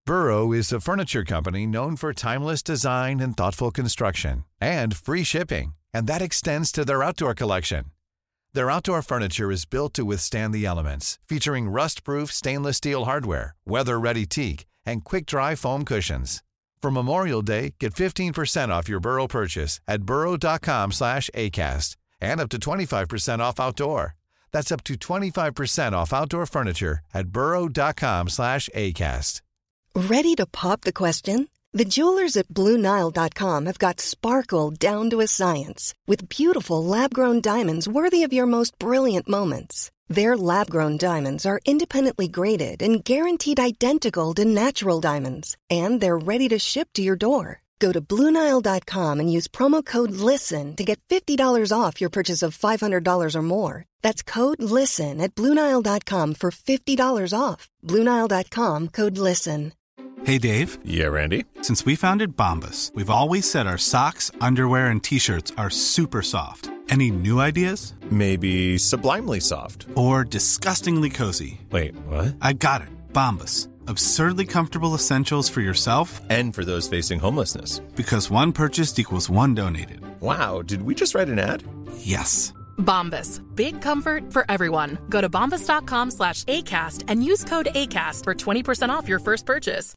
Burrow is a furniture company known for timeless design and thoughtful construction, and free shipping, and that extends to their outdoor collection. Their outdoor furniture is built to withstand the elements, featuring rust-proof stainless steel hardware, weather-ready teak, and quick-dry foam cushions. For Memorial Day, get 15% off your Burrow purchase at burrow.com/acast, and up to 25% off outdoor. That's up to 25% off outdoor furniture at burrow.com/acast. Ready to pop the question? The jewelers at BlueNile.com have got sparkle down to a science with beautiful lab-grown diamonds worthy of your most brilliant moments. Their lab-grown diamonds are independently graded and guaranteed identical to natural diamonds, and they're ready to ship to your door. Go to BlueNile.com and use promo code LISTEN to get $50 off your purchase of $500 or more. That's code LISTEN at BlueNile.com for $50 off. BlueNile.com, code LISTEN. Hey, Dave. Yeah, Randy. Since we founded Bombas, we've always said our socks, underwear, and T-shirts are super soft. Any new ideas? Maybe sublimely soft. Or disgustingly cozy. Wait, what? I got it. Bombas. Absurdly comfortable essentials for yourself and for those facing homelessness. Because one purchased equals one donated. Wow, did we just write an ad? Yes. Bombas. Big comfort for everyone. Go to bombas.com/ACAST and use code ACAST for 20% off your first purchase.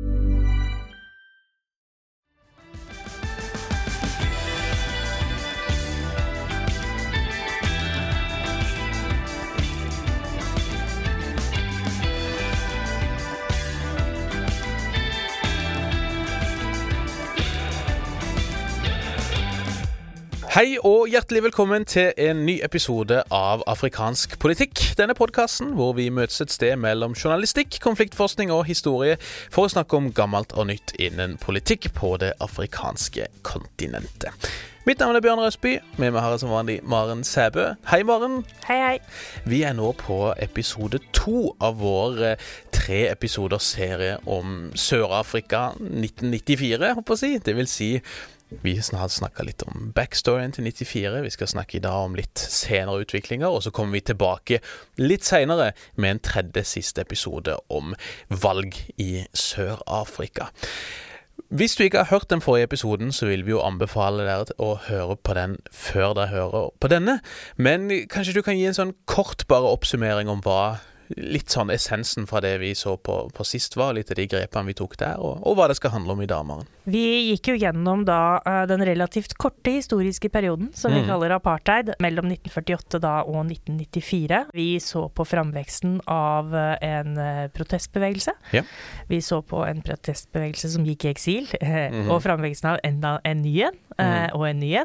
Hei og hjertelig velkommen til en ny episode av Afrikansk politikk. Denne podcasten hvor vi møtes et sted mellom journalistikk, konfliktforskning og historie for å snakke om gammelt og nytt innen politikk på det afrikanske kontinentet. Mitt navn er Bjørn Røsby, med meg har jeg som vanlig Maren Sæbø. Hei Maren. Hei, hei. Vi er nå på episode 2 av vår 3 episoders serie om Sør-Afrika 1994, håper jeg å si. Det vil si, vi har snakket litt om backstoryen til 94, vi skal snakke i dag om litt senere utviklinger, og så kommer vi tilbake litt senere med en tredje siste episode om valg i Sør-Afrika. Hvis du ikke har hørt den forrige episoden, så vil vi jo anbefale dere å høre på den før dere hører på denne, men kanskje du kan gi en sånn kort bare oppsummering om hva litt sånn essensen fra det vi så på sist var, litt av de grepene vi tok der, og hva det skal handle om i dag, Maren. Vi gikk jo gjennom da den relativt korte historiske perioden, som vi kaller apartheid, mellom 1948 da og 1994. Vi så på framveksten av en protestbevegelse. Ja. Vi så på en protestbevegelse som gikk i eksil, og framveksten av enda en ny en, og en ny en.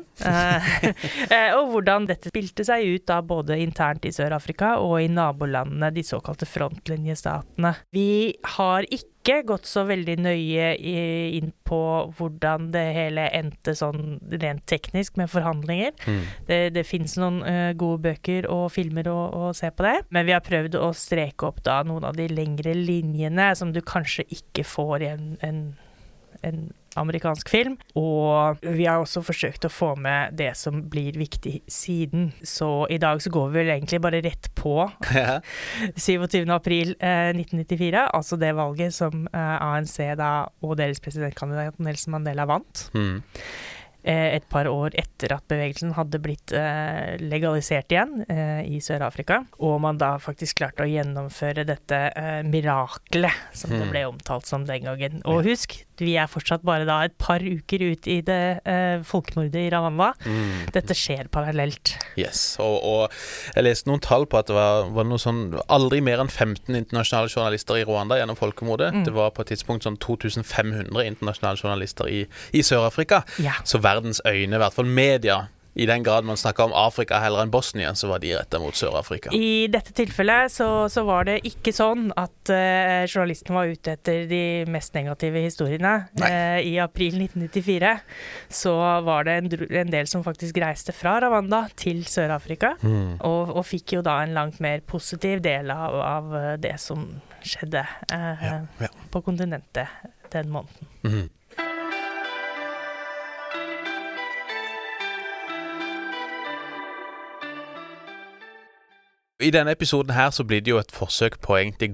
Og hvordan dette spilte seg ut da både internt i Sør-Afrika og i nabolandene, de såkalte frontlinjestatene. Vi har ikke gått så veldig nøye inn på hvordan det hele endte sånn rent teknisk med forhandlinger. Det finnes noen gode bøker og filmer å se på det, men vi har prøvd å streke opp da noen av de lengre linjene som du kanskje ikke får i en amerikansk film, og vi har også forsøkt å få med det som blir viktig siden. Så i dag så går vi vel egentlig bare rett på 27. april 1994, altså det valget som ANC da og deres presidentkandidat Nelson Mandela vant. Et par år etter at bevegelsen hadde blitt legalisert igjen i Sør-Afrika, og man da faktisk klarte å gjennomføre dette miraklet som det ble omtalt som den gangen. Og husk, vi er fortsatt bare da et par uker ut i det folkemordet i Rwanda. Dette skjer parallelt. Yes, og jeg leste noen tall på at det var noe sånn aldri mer enn 15 internasjonale journalister i Rwanda gjennom folkemordet. Det var på et tidspunkt sånn 2500 internasjonale journalister i Sør-Afrika. Ja. Så verdens øyne, i hvert fall media, i den grad man snakker om Afrika heller enn Bosnien, så var de rettet mot Sør-Afrika. I dette tilfellet så var det ikke sånn at journalisten var ute etter de mest negative historiene. I april 1994 så var det en del som faktisk reiste fra Rwanda til Sør-Afrika, og fikk jo da en langt mer positiv del av det som skjedde på kontinentet den måneden. I denne episoden her så blir det jo et forsøk på å egentlig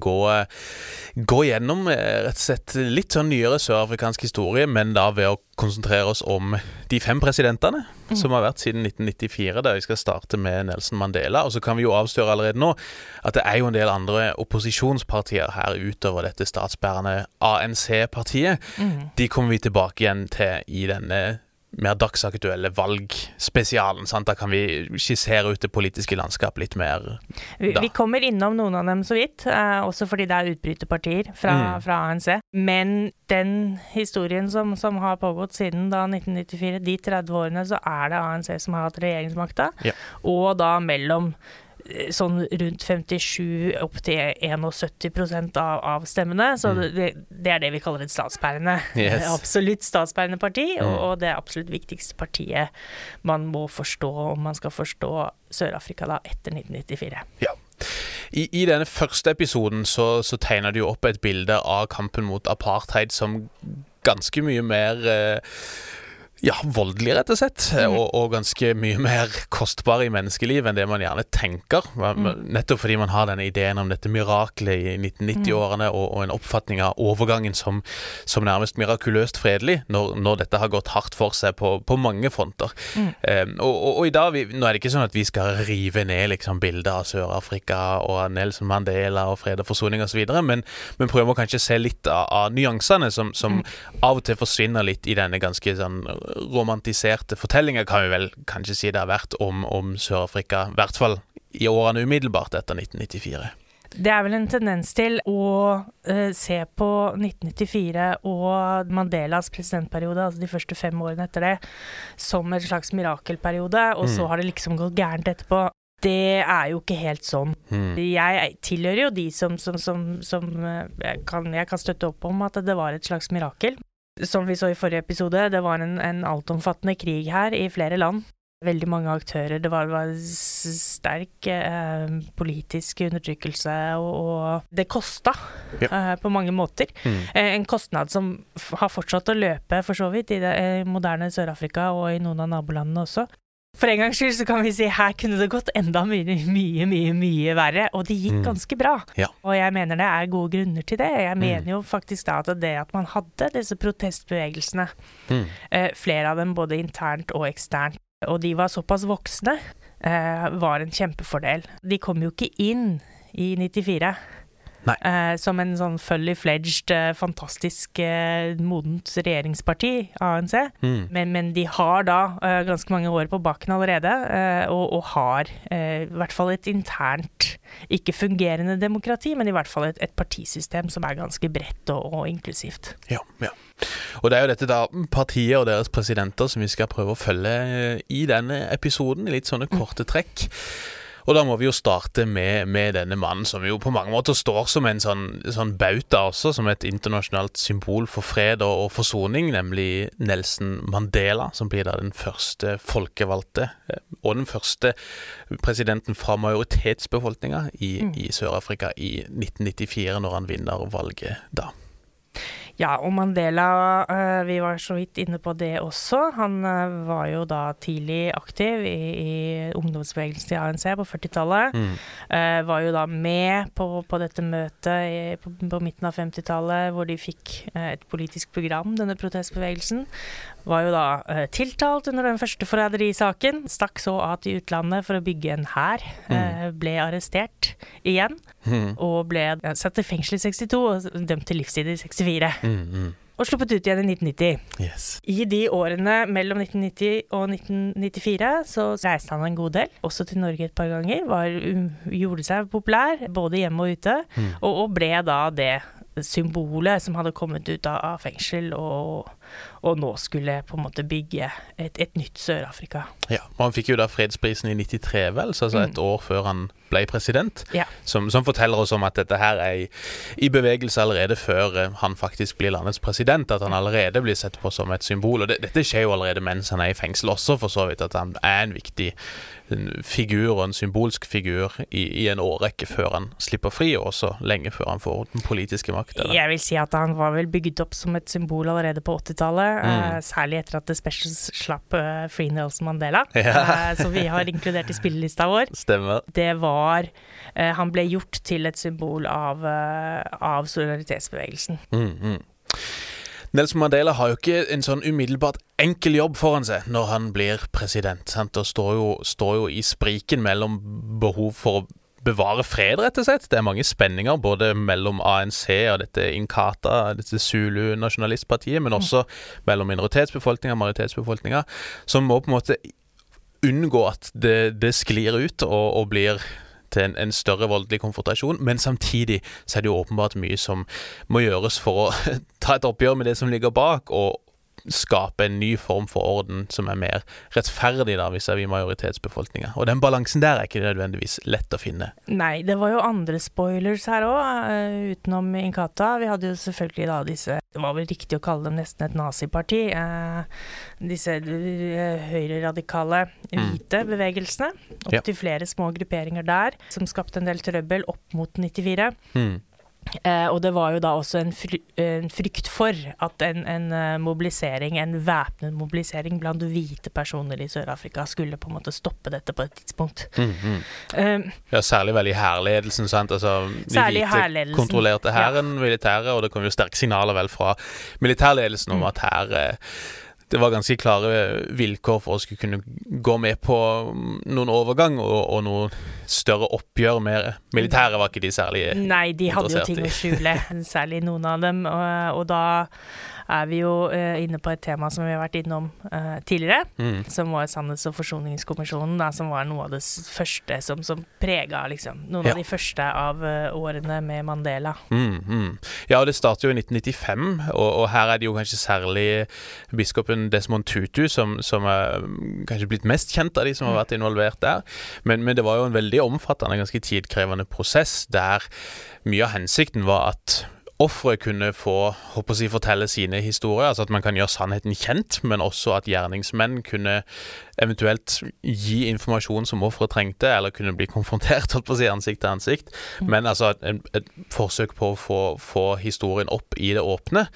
gå gjennom rett og slett litt sånn nyere sørafrikansk historie, men da ved å konsentrere oss om de 5 presidentene som har vært siden 1994, der vi skal starte med Nelson Mandela. Og så kan vi jo avsløre allerede nå at det jo en del andre opposisjonspartier her utover dette statsbærende ANC-partiet. De kommer vi tilbake igjen til i denne mer dagsaktuelle valgspesialen, sant? Da kan vi skissere ut det politiske landskap litt mer. Vi kommer innom noen av dem så vidt, også fordi det utbryterpartier fra ANC. Men den historien som har pågått siden da 1994, de 30 årene, så det ANC som har hatt regjeringsmakta, og da mellom sånn rundt 57 opp til 71% av stemmene, så det det vi kaller et statsbærende, absolutt statsbærende parti, og det absolutt viktigste partiet man må forstå om man skal forstå Sør-Afrika da etter 1994. Ja. I denne første episoden så tegner de jo opp et bilde av kampen mot apartheid som ganske mye mer voldelig rett og slett, og ganske mye mer kostbar i menneskeliv enn det man gjerne tenker, nettopp fordi man har denne ideen om dette miraklet i 1990-årene og en oppfatning av overgangen som nærmest mirakuløst fredelig når dette har gått hardt for seg på mange fronter. Og i dag, nå det ikke sånn at vi skal rive ned liksom bilder av Sør-Afrika og av Nelson Mandela og fred og forsoning og så videre, men prøver kanskje å se litt av nyansene som av og til forsvinner litt i denne ganske sånn romantiserte fortellinger, kan vi vel kanskje si det har vært om Sør-Afrika, i hvert fall i årene umiddelbart etter 1994. Det vel en tendens til å se på 1994 og Mandelas presidentperiode, altså de første 5 årene etter det, som en slags mirakelperiode, og så har det liksom gått gærent etterpå. Det jo ikke helt sånn. Jeg tilhører jo de som jeg kan støtte opp om at det var et slags mirakel. Som vi så i forrige episode, det var en altomfattende krig her i flere land. Veldig mange aktører. Det var sterk politisk undertrykkelse, og det kostet på mange måter. En kostnad som har fortsatt å løpe for så vidt i det moderne Sør-Afrika og i noen av nabolandene også. For en gangs skyld så kan vi si her kunne det gått enda mye verre, og det gikk ganske bra. Og jeg mener det gode grunner til det. Jeg mener jo faktisk da at det at man hadde disse protestbevegelsene, flere av dem både internt og eksternt, og de var såpass voksne, var en kjempefordel. De kom jo ikke inn i 94. Som en sånn fully fledged, fantastisk modent regjeringsparti, ANC. Men de har da ganske mange år på bakken allerede, og har i hvert fall et internt, ikke fungerende demokrati, men i hvert fall et partisystem som ganske bredt og inklusivt. Ja. Og det jo dette da partiet og deres presidenter som vi skal prøve å følge i denne episoden, i litt sånne korte trekk. Og da må vi jo starte med denne mannen som jo på mange måter står som en sånn bauta også, som et internasjonalt symbol for fred og forsoning, nemlig Nelson Mandela, som blir da den første folkevalgte og den første presidenten fra majoritetsbefolkningen i Sør-Afrika i 1994, når han vinner valget da. Ja, og Mandela, vi var så vidt inne på det også. Han var jo da tidlig aktiv i ungdomsbevegelsen til ANC på 40-tallet. Var jo da med på dette møtet på midten av 50-tallet, hvor de fikk et politisk program, denne protestbevegelsen. Var jo da tiltalt under den første forræderisaken, stakk så av til utlandet for å bygge en hær, ble arrestert igjen, og ble satt i fengsel i 62 og dømt til livstid i 64. Og sluppet ut igjen i 1990. I de årene mellom 1990 og 1994 så reiste han en god del, også til Norge et par ganger, gjorde seg populær, både hjemme og ute, og ble da det symbolet som hadde kommet ut av fengsel og nå skulle på en måte bygge et nytt Sør-Afrika. Ja, og han fikk jo da fredsprisen i 93 vel, så altså et år før han ble president, som forteller oss om at dette her i bevegelse allerede før han faktisk blir landets president, at han allerede blir sett på som et symbol, og dette skjer jo allerede mens han i fengsel også, for så vidt at han en viktig figur og en symbolsk figur i en årrekke før han slipper fri, og også lenge før han får den politiske makten. Jeg vil si at han var vel bygget opp som et symbol allerede på 80-tallet, særlig etter at The Specials slapp Free Nelson Mandela, som vi har inkludert i spillelista vår. Stemmer. Det var, han ble gjort til et symbol av solidaritetsbevegelsen. Nelson Mandela har jo ikke en sånn umiddelbart enkel jobb foran seg når han blir president, sant? Og står jo i spriken mellom behov for å bevare fred, rett og slett. Det mange spenninger, både mellom ANC og dette Inkatha, dette Zulu-nasjonalistpartiet, men også mellom minoritetsbefolkninger og majoritetsbefolkninger, som må på en måte unngå at det sklir ut og blir til en større voldelig konfrontasjon, men samtidig så det jo åpenbart mye som må gjøres for å ta et oppgjør med det som ligger bak, og skape en ny form for orden som mer rettferdig da, hvis vi majoritetsbefolkninger. Og den balansen der ikke nødvendigvis lett å finne. Nei, det var jo andre spoilers her også, utenom Inkatha. Vi hadde jo selvfølgelig da disse, det var vel riktig å kalle dem nesten et naziparti, disse høyre-radikale hvite bevegelsene, opp til flere små grupperinger der, som skapte en del trøbbel opp mot 94. Og det var jo da også en frykt for at en mobilisering, en væpnet mobilisering blant hvite personer i Sør-Afrika skulle på en måte stoppe dette på et tidspunkt. Ja, særlig vel i hærledelsen, sant? Altså, de hvite kontrollerte hæren, militære, og det kom jo sterke signaler vel fra militærledelsen om at det var ganske klare vilkår for å skulle kunne gå med på noen overgang og noen større oppgjør med militære var ikke de særlig interessert i. Nei, de hadde jo ting å skjule, særlig noen av dem, og da vi jo inne på et tema som vi har vært innom tidligere, som var Sannhets- og forsoningskommisjonen, da, som var noe av det første som preget liksom, noen av de første av årene med Mandela. Ja, og det startet jo i 1995, og her det jo kanskje særlig biskopen Desmond Tutu som kanskje blitt mest kjent av de som har vært involvert der, men det var jo en veldig omfattende, ganske tidkrevende prosess der mye av hensikten var at offeret kunne fortelle sine historier, altså at man kan gjøre sannheten kjent, men også at gjerningsmenn kunne eventuelt gi informasjon som offeret trengte, eller kunne bli konfrontert, ansikt til ansikt, men altså et forsøk på å få historien opp i det åpne.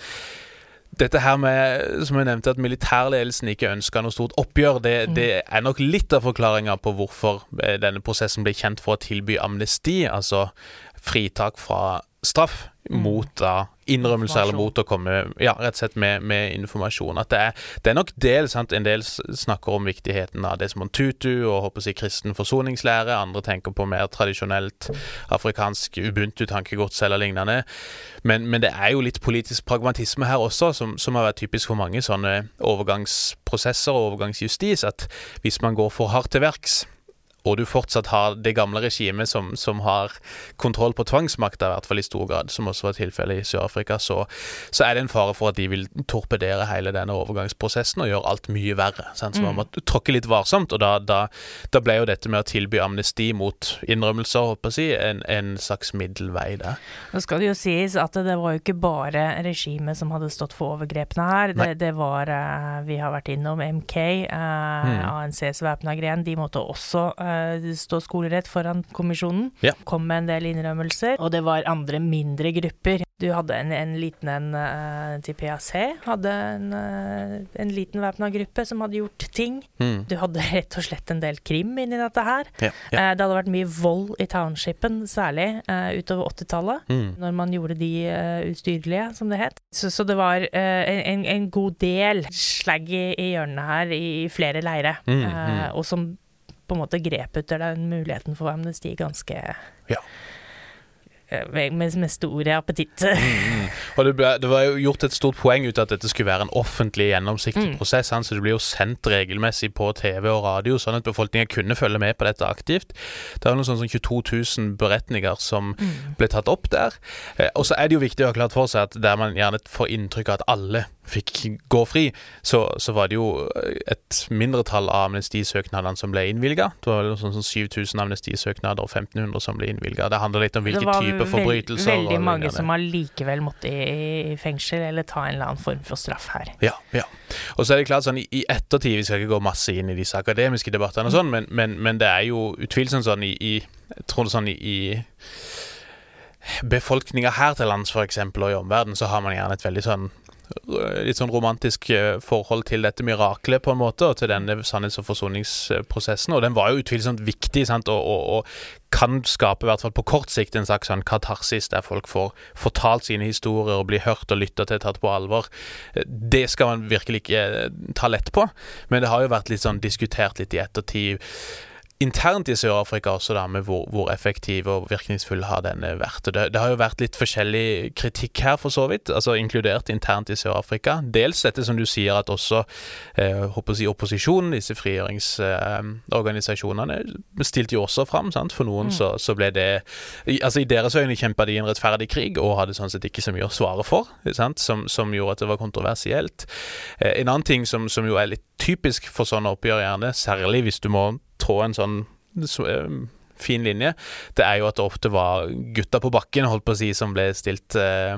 Dette her med, som jeg nevnte, at militærledelsen ikke ønsket noe stort oppgjør, det nok litt av forklaringen på hvorfor denne prosessen ble kjent for å tilby amnesti, altså fritak fra straff, mot innrømmelser eller mot å komme rett og slett med informasjon. At det nok en del snakker om viktigheten av Desmond Tutu og kristen forsoningslære, andre tenker på mer tradisjonelt afrikansk Ubuntu-tankegods eller lignende, men det jo litt politisk pragmatisme her også, som har vært typisk for mange sånne overgangsprosesser og overgangsjustis, at hvis man går for hardt til verks, og du fortsatt har det gamle regimet som har kontroll på tvangsmakta, i hvert fall i stor grad, som også var tilfellet i Sør-Afrika, så det en fare for at de vil torpedere hele denne overgangsprosessen og gjøre alt mye verre. Så man må tråkke litt varsomt, og da ble jo dette med å tilby amnesti mot innrømmelser, en slags middelvei der. Nå skal det jo sies at det var jo ikke bare regimet som hadde stått for overgrepene her. Det var, vi har vært innom MK, ANCs væpna gren, de måtte også stå skolerett foran kommisjonen, kom med en del innrømmelser, og det var andre mindre grupper. Du hadde en liten til PAC, hadde en liten væpna gruppe som hadde gjort ting. Du hadde rett og slett en del krim inn i dette her. Det hadde vært mye vold i townshipen, særlig utover 80-tallet, når man gjorde de ustyrlige, som det het. Så det var en god del slag i hjørnene her i flere leire, og som på en måte grep ut den muligheten for amnesti ganske med stor appetitt. Og det var jo gjort et stort poeng ut at dette skulle være en offentlig gjennomsiktig prosess, så det ble jo sendt regelmessig på TV og radio, sånn at befolkningen kunne følge med på dette aktivt. Det var noen sånn 22 000 beretninger som ble tatt opp der. Og så det jo viktig å ha klart for seg at der man gjerne får inntrykk av at alle fikk gå fri, så var det jo et mindretall av amnestisøknadene som ble innvilget. Det var sånn 7000 amnestisøknader og 1500 som ble innvilget. Det handler litt om hvilke type forbrytelser. Det var veldig mange som allikevel måtte i fengsel eller ta en eller annen form for straff her. Ja. Og så det klart sånn i ettertid, vi skal ikke gå masse inn i disse akademiske debattene og sånn, men det jo utvilsomt sånn jeg tror det sånn i befolkningen her til lands for eksempel, og i omverden, så har man gjerne et veldig sånn litt sånn romantisk forhold til dette miraklet på en måte, og til denne sannhets- og forsoningsprosessen, og den var jo utvilsomt viktig, sant, og kan skape i hvert fall på kort sikt en slags sånn katarsis der folk får fortalt sine historier og blir hørt og lyttet til, tatt på alvor. Det skal man virkelig ikke ta lett på, men det har jo vært litt sånn diskutert litt i ettertid internt i Sør-Afrika også da, med hvor effektiv og virkningsfull har denne vært. Det har jo vært litt forskjellig kritikk her for så vidt, altså inkludert internt i Sør-Afrika. Dels dette som du sier at også opposisjonen, disse frigjøringsorganisasjonene, stilte jo også fram, sant? For noen så ble det, altså i deres øyne kjempet de en rettferdig krig, og hadde sånn sett ikke så mye å svare for, sant? Som gjorde at det var kontroversielt. En annen ting som jo er litt typisk for sånne oppgjør gjerne, særlig hvis du må trå en sånn fin linje, det er jo at det ofte var gutta på bakken, holdt på å si, som ble stilt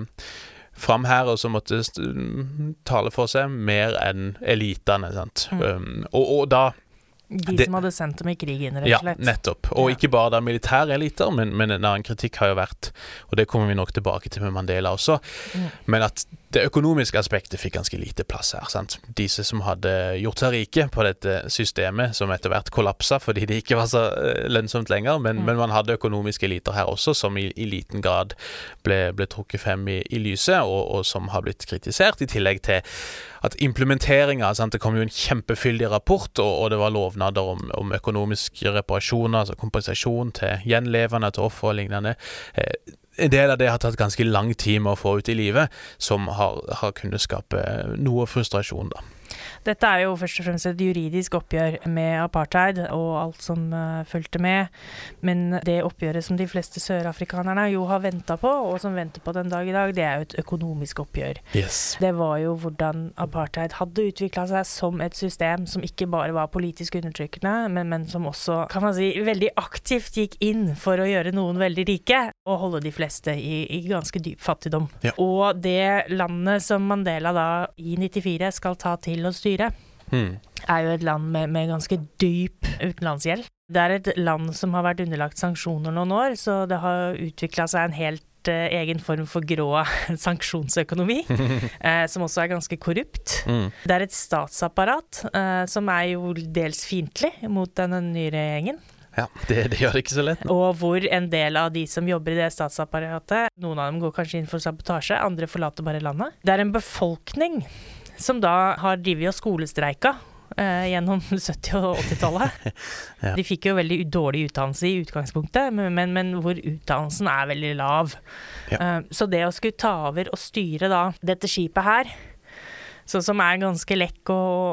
fram her, og som måtte tale for seg mer enn elitene, sant? Og da som hadde sendt dem i krigen, rett og slett. Ja, nettopp. Og ikke bare da militære eliter, men en annen kritikk har jo vært, og det kommer vi nok tilbake til med Mandela også, men at det økonomiske aspektet fikk ganske lite plass her, sant? Disse som hadde gjort seg rike på dette systemet, som etter hvert kollapset fordi det ikke var så lønnsomt lenger, men man hadde økonomiske eliter her også, som i liten grad ble trukket frem i lyset, og som har blitt kritisert, i tillegg til at implementeringen, sant? Det kom jo en kjempefyldig rapport, og det var lovnader om økonomiske reparasjoner, altså kompensasjon til gjenlevende, til offer og lignende. En del av det har tatt ganske lang tid med å få ut i livet, som har kunnet skape noe frustrasjon da. Dette er jo først og fremst et juridisk oppgjør med apartheid og alt som fulgte med, men det oppgjøret som de fleste sørafrikanerne jo har ventet på, og som venter på den dag i dag, det er jo et økonomisk oppgjør. Yes. Det var jo hvordan apartheid hadde utviklet seg som et system som ikke bare var politisk undertrykkende, men som også, kan man si, veldig aktivt gikk inn for å gjøre noen veldig rike, og holde de fleste i ganske dyp fattigdom. Ja. Og det landet som Mandela da i 94 skal ta til å styre, er jo et land med ganske dyp utenlandsgjeld. Det er et land som har vært underlagt sanksjoner noen år, så det har utviklet seg en helt egen form for grå sanksjonsøkonomi, som også er ganske korrupt. Det er et statsapparat som er jo dels fiendtlig mot denne nye regjeringen. Ja, det gjør det ikke så lett. Og hvor en del av de som jobber i det statsapparatet, noen av dem går kanskje inn for sabotasje, andre forlater bare landet. Det er en befolkning som da har drivet og skolestreika gjennom 70- og 80-tallet. Ja. De fikk jo veldig dårlig utdannelse i utgangspunktet, men hvor utdannelsen er veldig lav. Ja. Så det å skulle ta over og styre da dette skipet her, som er ganske lekk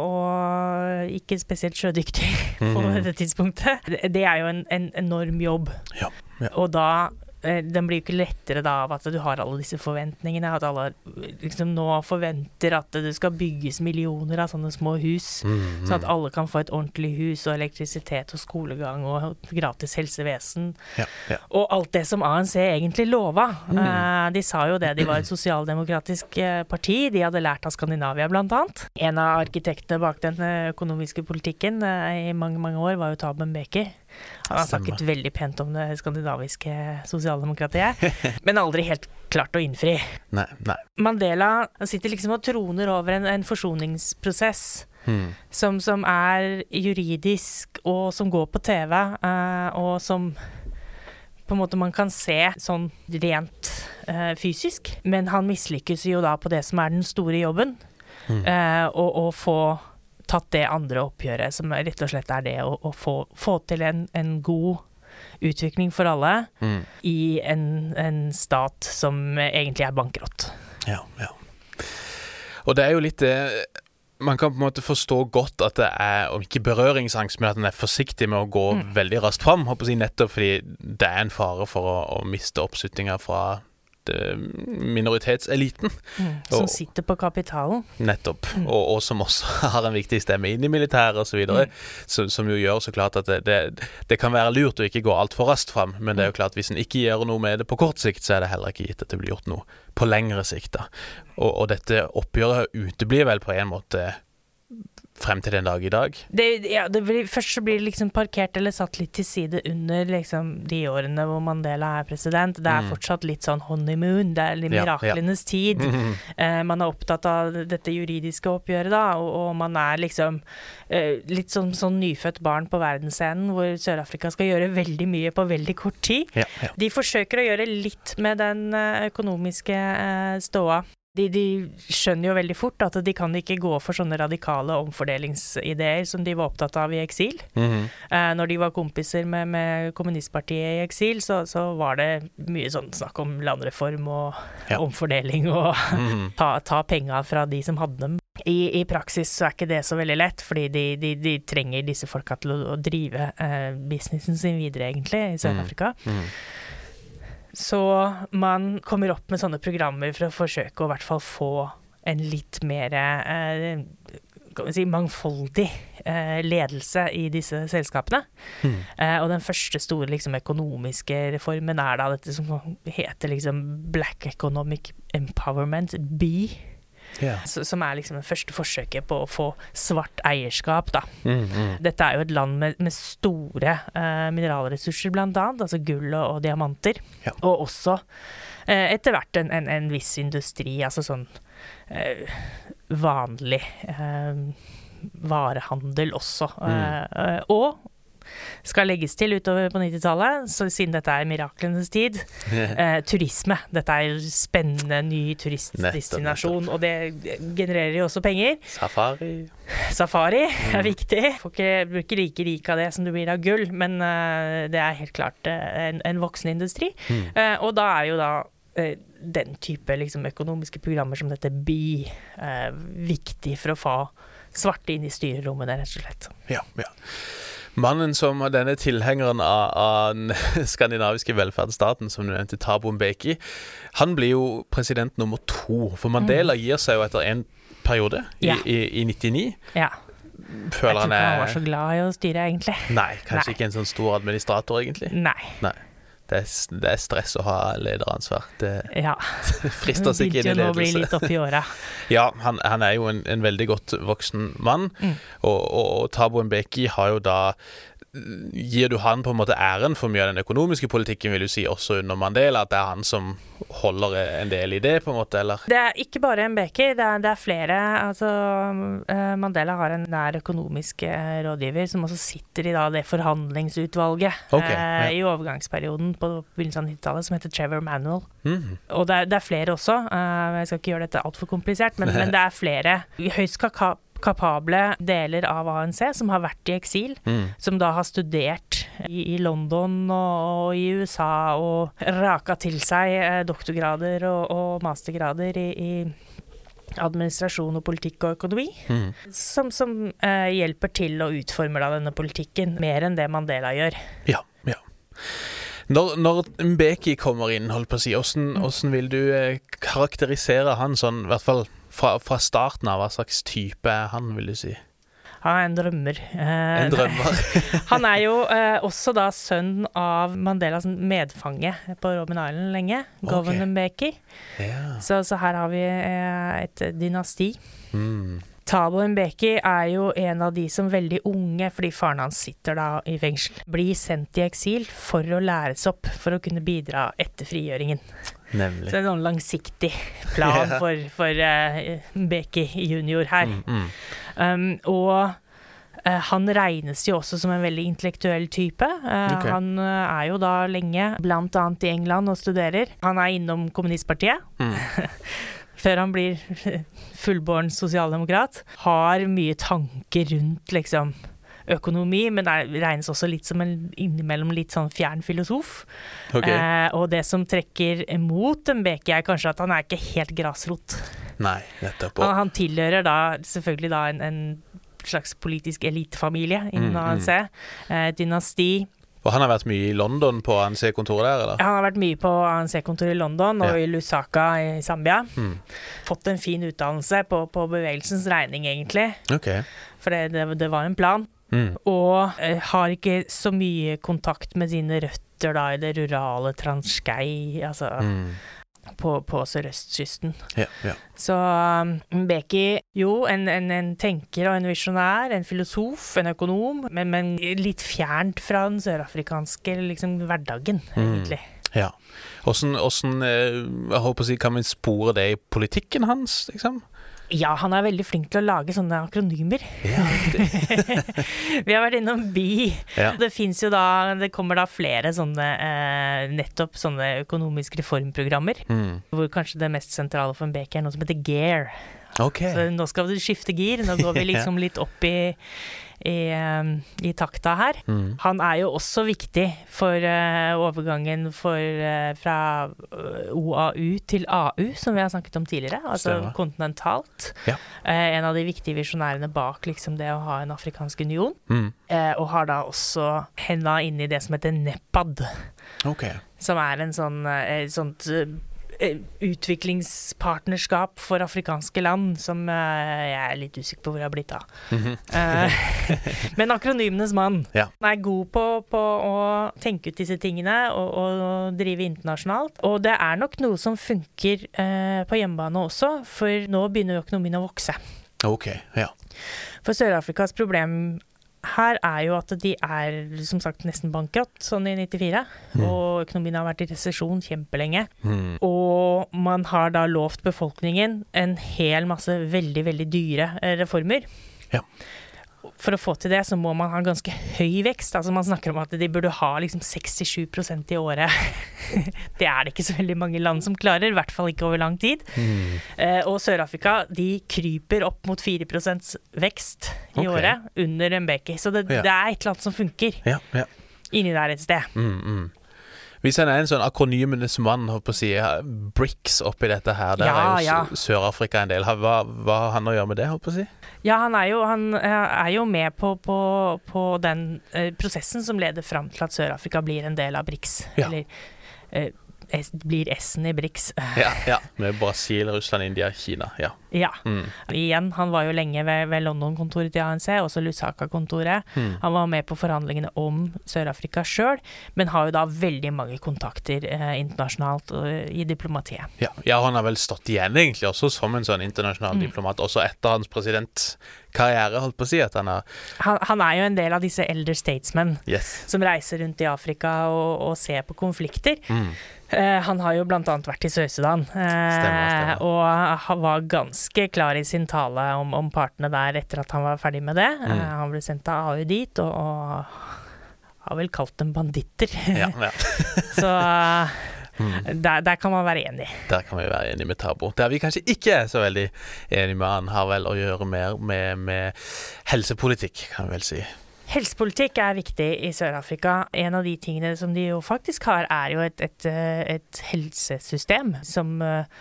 og ikke spesielt sjødyktig på dette tidspunktet, det er jo en enorm jobb. Ja. Ja. Og da den blir jo ikke lettere da av at du har alle disse forventningene, at alle liksom nå forventer at det skal bygges millioner av sånne små hus, så at alle kan få et ordentlig hus og elektrisitet og skolegang og gratis helsevesen. Ja, ja. Og alt det som ANC egentlig lova. De sa jo det, de var et sosialdemokratisk parti, de hadde lært av Skandinavia blant annet. En av arkitektene bak den økonomiske politikken i mange, mange år var jo Thabo Mbeki. Han har snakket veldig pent om det skandinaviske sosialdemokratiet, men aldri helt klart å innfri. Nei. Mandela sitter liksom og troner over en forsoningsprosess som er juridisk, og som går på TV, og som på en måte man kan se sånn rent fysisk. Men han mislykkes jo da på det som er den store jobben, og få tatt det andre oppgjøret, som rett og slett er det å få til en god utvikling for alle i en stat som egentlig er bankrott. Ja. Og det er jo litt man kan på en måte forstå godt at det er, om ikke berøringsangst, men at den er forsiktig med å gå veldig raskt fram, håper jeg, nettopp fordi det er en fare for å miste oppslutninger fra minoritetseliten. Som sitter på kapitalen. Nettopp. Og som også har en viktig stemme inn i militæret og så videre, som jo gjør så klart at det kan være lurt å ikke gå alt for raskt frem, men det er jo klart hvis en ikke gjør noe med det på kort sikt, så er det heller ikke gitt at det blir gjort noe på lengre sikt da. Og dette oppgjøret uteblir vel på en måte frem til den dag I dag. Først så blir det liksom parkert eller satt litt til side under liksom de årene hvor Mandela president. Det fortsatt litt sånn honeymoon, det litt miraklenes tid. Man opptatt av dette juridiske oppgjøret da, og man liksom litt sånn nyfødt barn på verdensscenen, hvor Sør-Afrika skal gjøre veldig mye på veldig kort tid. De forsøker å gjøre litt med den økonomiske ståa. De skjønner jo veldig fort at de kan ikke gå for sånne radikale omfordelingsideer som de var opptatt av I eksil. Når de var kompiser med kommunistpartiet I eksil, så var det mye sånn snakk om landreform og omfordeling og ta penger fra de som hadde dem. I praksis så ikke det så veldig lett, fordi de trenger disse folka til å drive businessen sin videre egentlig I Sør-Afrika. Så man kommer opp med sånne programmer for å forsøke å I hvert fall få en litt mer mangfoldig ledelse I disse selskapene. Og den første store liksom, økonomiske reformen da dette som heter liksom Black Economic Empowerment, B. Som liksom det første forsøket på å få svart eierskap da. Dette jo et land med store mineralressurser blant annet, altså gull og diamanter, og også etter hvert en viss industri, altså sånn vanlig varehandel også, og skal legges til utover på 90-tallet, så siden dette miraklenes tid, turisme. Dette jo spennende ny turistdestinasjon, og det genererer jo også penger. Safari viktig. Får ikke bruke like rik av det som du blir av gull, men det helt klart en voksen industri. Og da jo da den type liksom, økonomiske programmer som dette viktig for å få svarte inn I styrerommene, rett og slett. Ja. Mannen som denne tilhengeren av den skandinaviske velferdsstaten, som du nevnte, Thabo Mbeki, han blir jo president nummer 2, for Mandela gir seg jo etter en periode I 99. Ja. Føler jeg tror ikke han var så glad I å styre, egentlig. Nei, kanskje ikke en sånn stor administrator, egentlig. Nei. Det stress å ha lederansvar. Det frister seg ikke inn I ledelse. Det blir litt opp I året. Ja, han jo en veldig godt voksen mann, og Thabo Mbeki har jo da gir du han på en måte æren for mye av den økonomiske politikken, vil du si, også under Mandela, at det han som holder en del I det, på en måte, eller? Det ikke bare Mbeki, det flere, altså Mandela har en nær økonomisk rådgiver, som også sitter I da det forhandlingsutvalget I overgangsperioden på begynnelsen av 90-tallet, som heter Trevor Manuel. Og det flere også, jeg skal ikke gjøre dette alt for komplisert, men det flere høyst kapable deler av ANC som har vært I eksil, som da har studert I London og I USA og raka til seg doktorgrader og mastergrader I administrasjon og politikk og økonomi, som hjelper til å utforme da denne politikken mer enn det Mandela gjør. Ja. Når Mbeki kommer inn, hold på å si, hvordan vil du karakterisere han sånn, I hvert fall fra starten av, hva slags type han, vil du si? Han en drømmer. En drømmer. Han jo også da sønn av Mandelas medfange på Robben Island lenge, Govan Mbeki. Så her har vi et dynasti. Thabo Mbeki jo en av de som veldig unge, fordi faren hans sitter da I fengsel, blir sendt I eksil for å læres opp, for å kunne bidra etter frigjøringen. Nemlig. Så en sånn langsiktig plan for Mbeki junior her. Og han regnes jo også som en veldig intellektuell type. Han jo da lenge, blant annet I England, og studerer. Han innom kommunistpartiet. Før han blir fullborn sosialdemokrat, har mye tanker rundt liksom økonomi, men det regnes også litt som innimellom litt sånn fjern filosof. Og det som trekker mot Mbeki kanskje at han ikke helt grasrot. Nei, nettopp. Han tilhører da selvfølgelig da en slags politisk elitefamilie innen ANC, dynasti. Og han har vært mye I London på ANC-kontoret der, eller? Han har vært mye på ANC-kontoret I London og I Lusaka I Zambia. Fått en fin utdannelse på bevegelsens regning, egentlig. For det var en plan. Og har ikke så mye kontakt med sine røtter da I det rurale Transkei, altså. på sørøstkysten. Ja. Så Mbeki, jo, en tenker og en visjonær, en filosof, en økonom, men litt fjernt fra den sørafrikanske liksom, hverdagen, egentlig. Ja. Hvordan jeg håper å si, kan vi spore det i politikken hans, liksom? Ja, han veldig flink til å lage sånne akronymer. Ja, Vi har vært innom BI. Ja. Det kommer da flere sånne, nettopp sånne økonomiske reformprogrammer, hvor kanskje det mest sentrale for Mbeki noe som heter GEAR. Okay. Så nå skal vi skifte gir, nå går vi liksom litt opp i takta her. Han jo også viktig for overgangen fra OAU til AU, som vi har snakket om tidligere, altså kontinentalt. Ja. En av de viktige visjonærene bak liksom det å ha en afrikansk union, og har da også henda inn i det som heter NEPAD, som en sånt utviklingspartnerskap for afrikanske land som jeg litt usikker på hvor jeg har blitt av. Men akronymenes mann han god på å tenke ut disse tingene og drive internasjonalt. Og det nok noe som funker på hjemmebane også, for nå begynner økonomien å vokse. For Sør-Afrikas problem her jo at de som sagt nesten bankrott, sånn i 94, og økonomien har vært i resesjon kjempelenge. Og man har da lovt befolkningen en hel masse veldig, veldig dyre reformer. Ja. For å få til det, så må man ha ganske høy vekst. Altså man snakker om at de burde ha liksom 67% i året. Det det ikke så veldig mange land som klarer, i hvert fall ikke over lang tid. Og Sør-Afrika, de kryper opp mot 4% vekst i året under Mbeki. Så det et eller annet som funker inni der et sted. Hvis han en sånn akronymenes mann, håper å si, BRICS oppi dette her, der jo Sør-Afrika en del. Hva har han å gjøre med det, håper å si? Ja, han jo med på den prosessen som leder fram til at Sør-Afrika blir en del av BRICS. Eller blir S-en i BRICS. Med Brasil, Russland, India, Kina. Igjen, han var jo lenge ved London-kontoret til ANC, også Lusaka-kontoret. Han var med på forhandlingene om Sør-Afrika selv, men har jo da veldig mange kontakter internasjonalt i diplomatiet. Ja, han har vel stått igjen egentlig også som en sånn internasjonal diplomat, også etter hans presidentkarriere, holdt på å si at han Han jo en del av disse elder statesmen som reiser rundt i Afrika og ser på konflikter. Han har jo blant annet vært i Sør-Sudan, Stemmer. og han var ganske klar i sin tale om partene der etter at han var ferdig med det. Han ble sendt av AU dit, og har vel kalt dem banditter. Så der kan man være enig. Der kan vi være enig med Tabo. Der vi kanskje ikke så veldig enig med han, har vel å gjøre mer med helsepolitikk, kan vi vel si. Helsepolitikk viktig i Sør-Afrika. En av de tingene som de jo faktisk har, jo et helsesystem som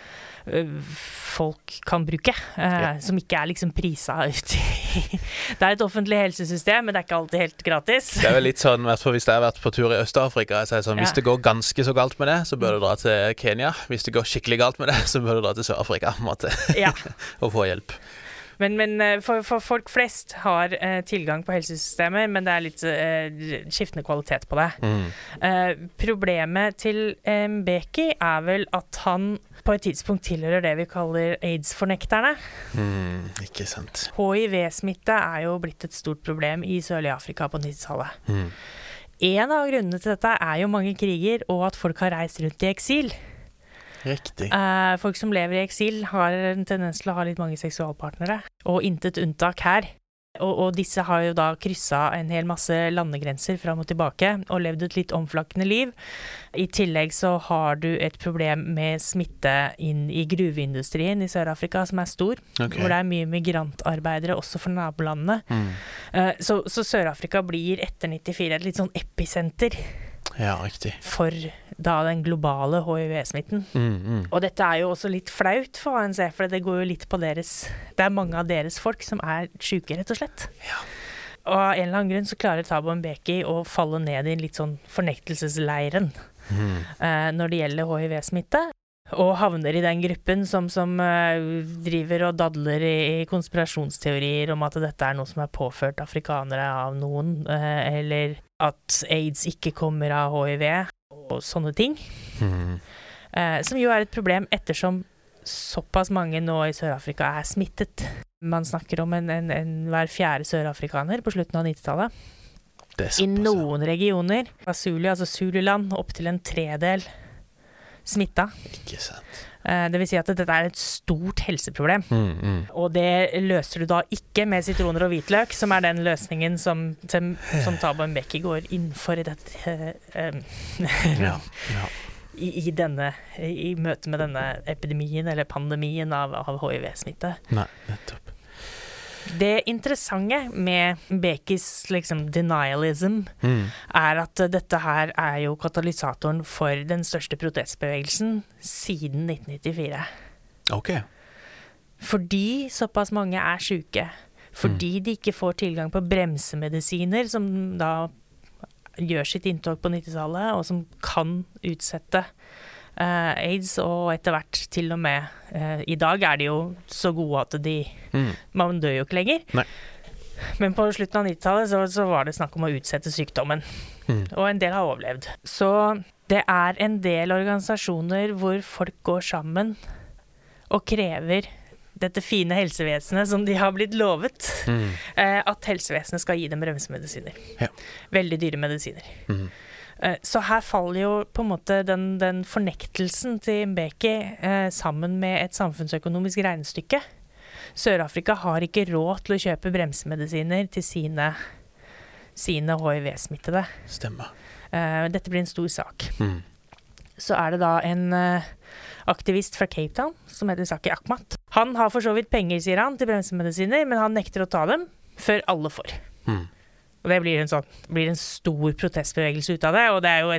folk kan bruke, som ikke liksom prisa ut i. Det et offentlig helsesystem, men det ikke alltid helt gratis. Det vel litt sånn, hvis jeg har vært på tur i Øst-Afrika, sånn, hvis det går ganske så galt med det, så bør du dra til Kenya. Hvis det går skikkelig galt med det, så bør du dra til Sør-Afrika, på en måte, og få hjelp. Men for folk flest har tilgang på helsesystemer, men det litt skiftende kvalitet på det. Problemet til Mbeki vel at han på et tidspunkt tilhører det vi kaller AIDS-fornekterne. Ikke sant. HIV-smitte jo blitt et stort problem i Sørlige Afrika på 90-tallet. En av grunnene til dette jo mange kriger, og at folk har reist rundt i eksil. Riktig. Folk som lever i eksil har en tendens til å ha litt mange seksualpartnere, og intet unntak her. Og disse har jo da krysset en hel masse landegrenser fram og tilbake, og levd et litt omflakkende liv. I tillegg så har du et problem med smitte inn i gruveindustrien i Sør-Afrika, som stor, hvor det mye migrantarbeidere også for nabolandene. Så Sør-Afrika blir etter 94 et litt sånn episenter. Ja, riktig. For da den globale HIV-smitten. Og dette jo også litt flaut for ANC, for det går jo litt på deres. Det mange av deres folk som syke, rett og slett. Og av en eller annen grunn så klarer Thabo Mbeki å falle ned i litt sånn fornektelsesleiren når det gjelder HIV-smitte. Og havner i den gruppen som driver og dadler i konspirasjonsteorier om at dette noe som påført afrikanere av noen, eller at AIDS ikke kommer av HIV, og sånne ting. Som jo et problem ettersom såpass mange nå i Sør-Afrika smittet. Man snakker om hver fjerde sør-afrikaner på slutten av 90-tallet. I noen regioner, Zulu, altså Zululand, opp til en tredel smitta. Ikke sant. Det vil si at dette et stort helseproblem. Og det løser du da ikke med sitroner og hvitløk, som den løsningen som Thabo Mbeki går inn for i dette i møte med denne epidemien eller pandemien av HIV-smitte. Nei, nettopp. Det interessante med Mbekis liksom denialism at dette her jo katalysatoren for den største protestbevegelsen siden 1994. Ok. Fordi såpass mange syke, fordi de ikke får tilgang på bremsemedisiner som da gjør sitt inntog på 90-tallet, og som kan utsette AIDS, og etter hvert til og med i dag de jo så gode at man dør jo ikke lenger. Nei. Men på slutten av 90-tallet så var det snakk om å utsette sykdommen, og en del har overlevd. Så det en del organisasjoner hvor folk går sammen og krever dette fine helsevesenet som de har blitt lovet, at helsevesenet skal gi dem bremsemedisiner. Ja. Veldig dyre medisiner. Så her faller jo på en måte den fornektelsen til Mbeki sammen med et samfunnsøkonomisk regnestykke. Sør-Afrika har ikke råd til å kjøpe bremsemedisiner til sine HIV-smittede. Stemmer. Dette blir en stor sak. Så det da en aktivist fra Cape Town som heter Saki Ahmad. Han har for så vidt penger, sier han, til bremsemedisiner, men han nekter å ta dem før alle får. Og det blir en stor protestbevegelse ut av det, og det jo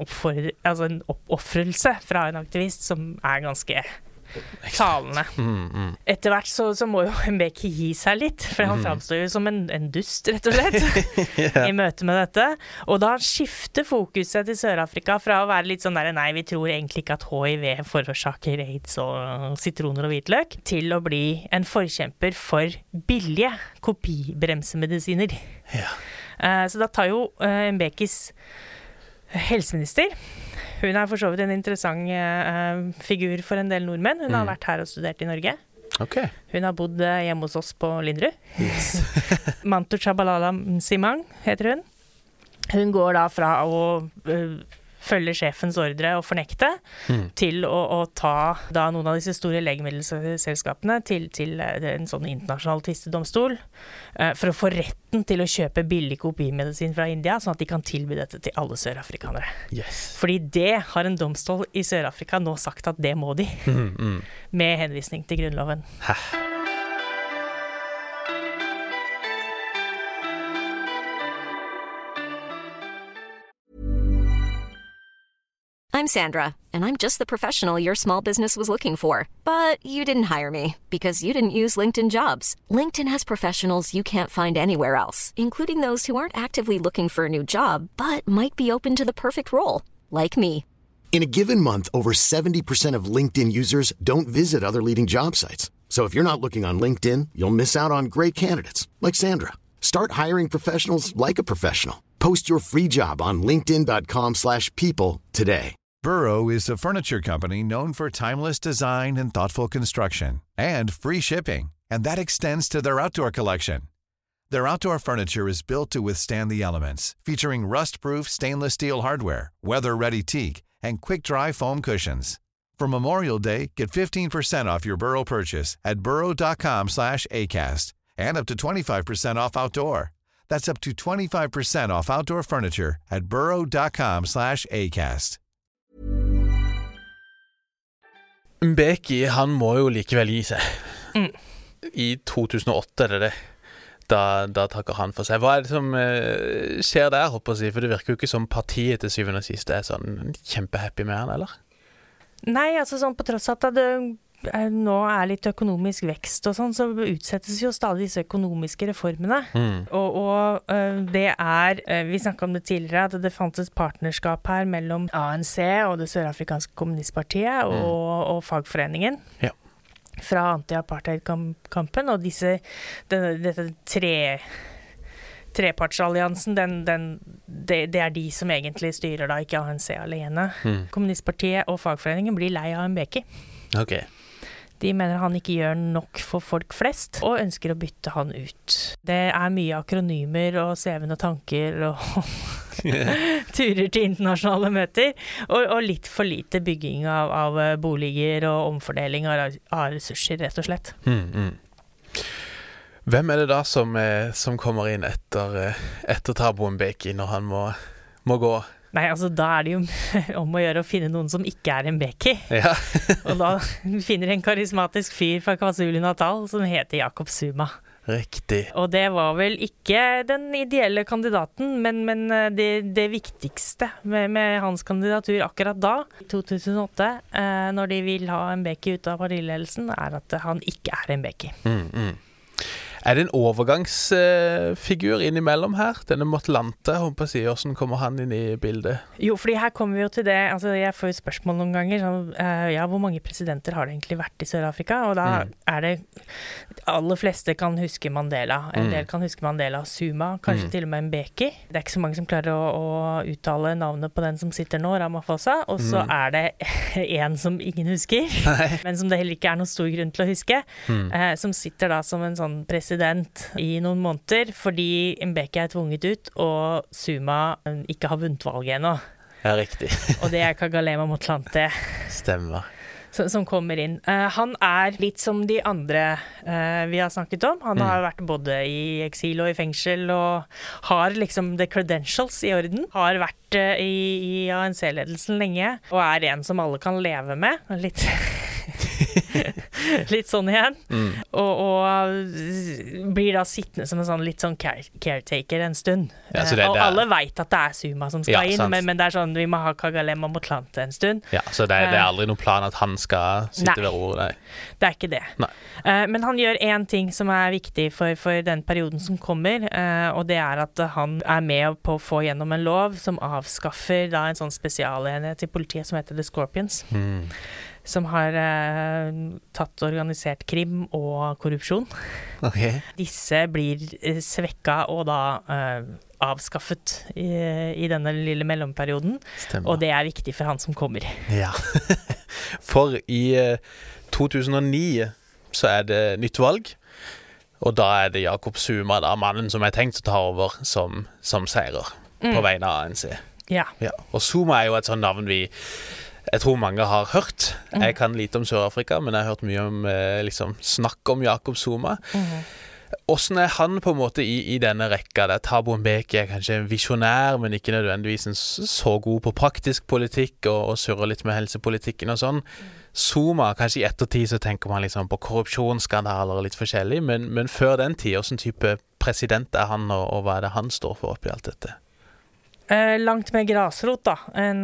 en oppofrelse fra en aktivist som ganske talende. Etter hvert så må jo Mbeki gi seg litt, for han framstår jo som en dust, rett og slett, i møte med dette. Og da skifter fokuset til Sør-Afrika fra å være litt sånn der, nei, vi tror egentlig ikke at HIV forårsaker AIDS og sitroner og hvitløk, til å bli en forkjemper for billige kopibremsemedisiner. Ja. Så da tar jo Mbekis helseminister, hun for så vidt en interessant figur for en del nordmenn. Hun har vært her og studert i Norge. Okay. Hun har bodd hjemme hos oss på Linderud. Yes. Manto Chabalala Msimang heter hun. Hun går da fra å følge sjefens ordre og fornekte, til å ta da noen av disse store legemiddelselskapene til en sånn internasjonal tvistedomstol, for å få retten til å kjøpe billig kopimedisin fra India, sånn at de kan tilby dette til alle sørafrikanere. Yes. Fordi det har en domstol i Sør-Afrika nå sagt at det må de, med henvisning til grunnloven. I'm Sandra, and I'm just the professional your small business was looking for. But you didn't hire me because you didn't use LinkedIn Jobs. LinkedIn has professionals you can't find anywhere else, including those who aren't actively looking for a new job, but might be open to the perfect role, like me. In a given month, over 70% of LinkedIn users don't visit other leading job sites. So if you're not looking on LinkedIn, you'll miss out on great candidates, like Sandra. Start hiring professionals like a professional. Post your free job on linkedin.com/people today. Burrow is a furniture company known for timeless design and thoughtful construction, and free shipping, and that extends to their outdoor collection. Their outdoor furniture is built to withstand the elements, featuring rust-proof stainless steel hardware, weather-ready teak, and quick-dry foam cushions. For Memorial Day, get 15% off your Burrow purchase at burrow.com/acast, and up to 25% off outdoor. That's up to 25% off outdoor furniture at burrow.com/acast. Mbeki, han må jo likevel gi seg. I 2008 det. Da takker han for seg. Hva det som skjer der, håper jeg å si? For det virker jo ikke som partiet til syvende og siste sånn kjempehappy med han, eller? Nei, altså sånn på tross av at det nå litt økonomisk vekst og sånn, så utsettes jo stadig disse økonomiske reformene. Og det vi snakket om det tidligere, at det fantes partnerskap her mellom ANC og det sørafrikanske kommunistpartiet og fagforeningen. Ja. Fra anti-apartheid-kampen, og dette trepartsalliansen, det de som egentlig styrer da, ikke ANC alene. Kommunistpartiet og fagforeningen blir lei av Mbeki. Ok. De mener han ikke gjør nok for folk flest, og ønsker å bytte han ut. Det mye akronymer og svevende tanker og turer til internasjonale møter, og litt for lite bygging av boliger og omfordeling av ressurser, rett og slett. Hvem det da som kommer inn etter Thabo Mbeki når han må gå? Nei, altså da det jo om å gjøre å finne noen som ikke Mbeki. Ja. Og da finner en karismatisk fyr fra KwaZulu-Natal som heter Jacob Zuma. Riktig. Og det var vel ikke den ideelle kandidaten, men det viktigste med hans kandidatur akkurat da, i 2008, når de vil ha Mbeki ut av partiledelsen, at han ikke Mbeki. Det en overgangsfigur innimellom her? Denne Motlanthe, håper jeg, hvordan kommer han inn i bildet? Jo, fordi her kommer vi jo til det, altså jeg får jo spørsmål noen ganger, hvor mange presidenter har det egentlig vært i Sør-Afrika? Og da det, aller fleste kan huske Mandela. En del kan huske Mandela, Zuma, kanskje til og med Mbeki. Det ikke så mange som klarer å uttale navnet på den som sitter nå, Ramaphosa, og så det en som ingen husker, men som det heller ikke noen stor grunn til å huske, som sitter da som en sånn president i noen måneder, fordi Mbeki tvunget ut, og Zuma ikke har vunnet valget ennå. Ja, riktig. Og det Kgalema Motlanthe. Stemmer. Som kommer inn. Han litt som de andre vi har snakket om. Han har vært både i eksil og i fengsel, og har liksom the credentials i orden. Har vært i ANC-ledelsen lenge, og en som alle kan leve med. Litt sånn igjen. Og blir da sittende som en sånn litt sånn caretaker en stund. Ja, og alle vet at det Zuma som skal inn, men det sånn, vi må ha Kgalema Motlanthe en stund. Ja, så det aldri noen plan at han skal sitte ved roret? Nei, det ikke det. Men han gjør en ting som viktig for den perioden som kommer, og det at han med på å få gjennom en lov som avskaffer da en sånn spesialenhet i politiet som heter The Scorpions. Som har tatt organisert krim og korrupsjon. Okay. Disse blir svekka og da avskaffet i denne lille mellomperioden. Stemmer. Og det viktig for han som kommer. Ja, for i 2009 så det nytt valg, og da det Jacob Zuma, da, mannen som tenkt å ta over som seirer på vegne av ANC. Ja. Og Zuma jo et sånt navn jeg tror mange har hørt. Jeg kan lite om Sør-Afrika, men jeg har hørt mye om liksom, snakk om Jacob Zuma. Hvordan han på en måte i denne rekka? Thabo Mbeki kanskje en visjonær, men ikke nødvendigvis så god på praktisk politikk og surrer litt med helsepolitikken og sånn. Zuma, kanskje i ettertid så tenker man liksom på korrupsjonsskandaler og litt forskjellig, men før den tid, hvordan type president han, og hva det han står for oppi alt dette? Langt mer grasrot da enn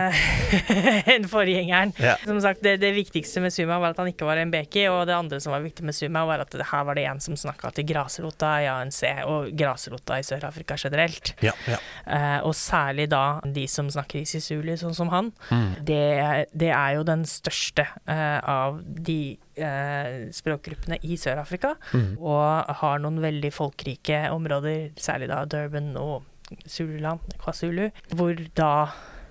forgjengeren. Ja. Som sagt, det viktigste med Zuma var at han ikke var Mbeki, og det andre som var viktig med Zuma var at her var det en som snakket til grasrota i ANC og grasrota i Sør-Afrika generelt. Ja. Og særlig da de som snakker i Sisulu, sånn som han. Det jo den største av de språkgruppene i Sør-Afrika, og har noen veldig folkrike områder, særlig da Durban og Zululand, KwaZulu, hvor da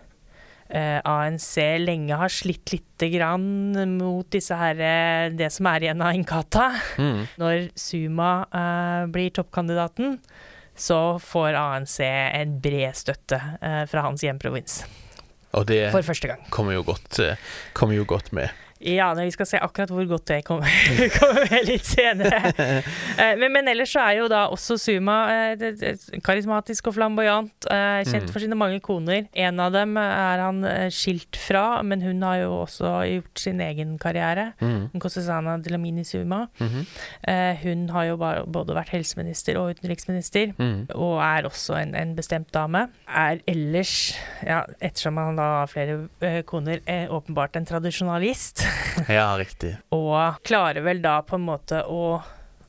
ANC lenge har slitt litt grann mot disse her, det som igjen av Inkatha. Når Zuma blir toppkandidaten, så får ANC en bred støtte fra hans hjemprovins. Og det for første gang. Kommer jo godt med. Ja, vi skal se akkurat hvor godt det kommer litt senere. Men ellers så jo da også Zuma karismatisk og flamboyant, kjent for sine mange koner. En av dem han skilt fra, men hun har jo også gjort sin egen karriere. Nkosazana Dlamini Zuma. Hun har jo både vært helseminister og utenriksminister, og også en bestemt dame. Ellers, ja, ettersom han da har flere koner, åpenbart en tradisjonalist. Ja, riktig. Og klarer vel da på en måte å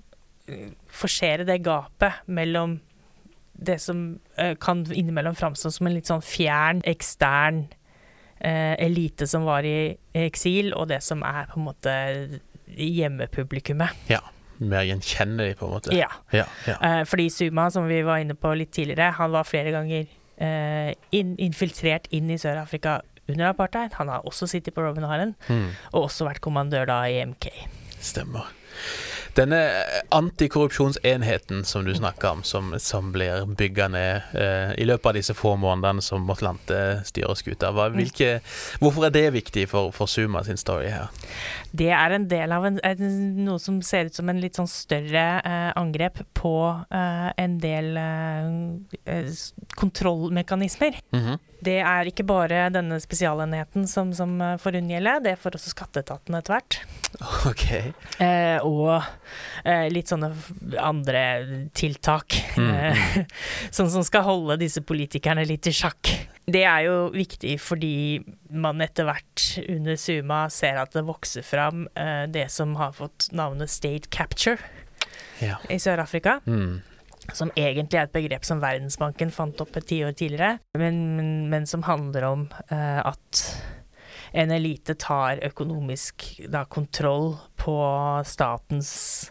forsere det gapet mellom det som kan innimellom framstå som en litt sånn fjern, ekstern elite som var i eksil, og det som på en måte hjemmepublikummet. Ja, mer gjenkjennelig på en måte. Ja. Ja. Fordi Zuma, som vi var inne på litt tidligere, han var flere ganger infiltrert inn I Sør-Afrika under apartheid. Han har også sittet på Robben Island, og også vært kommandør da I MK. Stemmer. Denne antikorrupsjonsenheten som du snakket om, som blir bygget ned I løpet av disse få månedene som Motlanthe styrer skuta, hvorfor det viktig for Zuma sin story her? Det en del av noe som ser ut som en litt sånn større angrep på en del kontrollmekanismer. Det ikke bare denne spesialenheten som får unngjelde, det får også skatteetaten etter hvert. Ok. Og litt sånne andre tiltak som skal holde disse politikerne litt I sjakk. Det jo viktig fordi man etter hvert under Zuma ser at det vokser fram det som har fått navnet state capture I Sør-Afrika. Som egentlig et begrep som Verdensbanken fant opp 10 år tidligere, men som handler om at en elite tar økonomisk kontroll på statens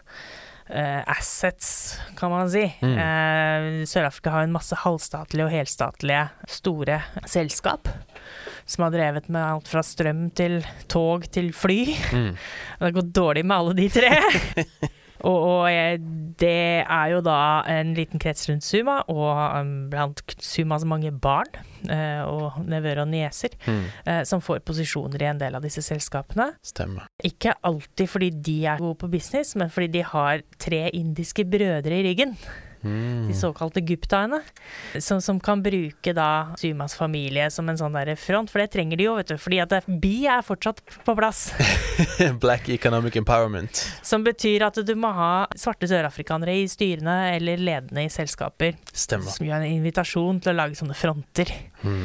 assets, kan man si. Sør-Afrika har en masse halvstatlige og helstatlige store selskap som har drevet med alt fra strøm til tog til fly. Det har gått dårlig med alle de 3. Og det jo da en liten krets rundt Zuma, og blant Zumas mange barn, og nevøer og nieser, som får posisjoner I en del av disse selskapene. Stemmer. Ikke alltid fordi de gode på business, men fordi de har 3 indiske brødre I ryggen. De såkalte Guptaene, som kan bruke da Zumas familie som en sånn der front, for det trenger de jo, vet du, fordi at BI fortsatt på plass. Black Economic Empowerment. Som betyr at du må ha svarte sørafrikanere I styrene eller ledende I selskaper. Stemmer. Som gjør en invitasjon til å lage sånne fronter,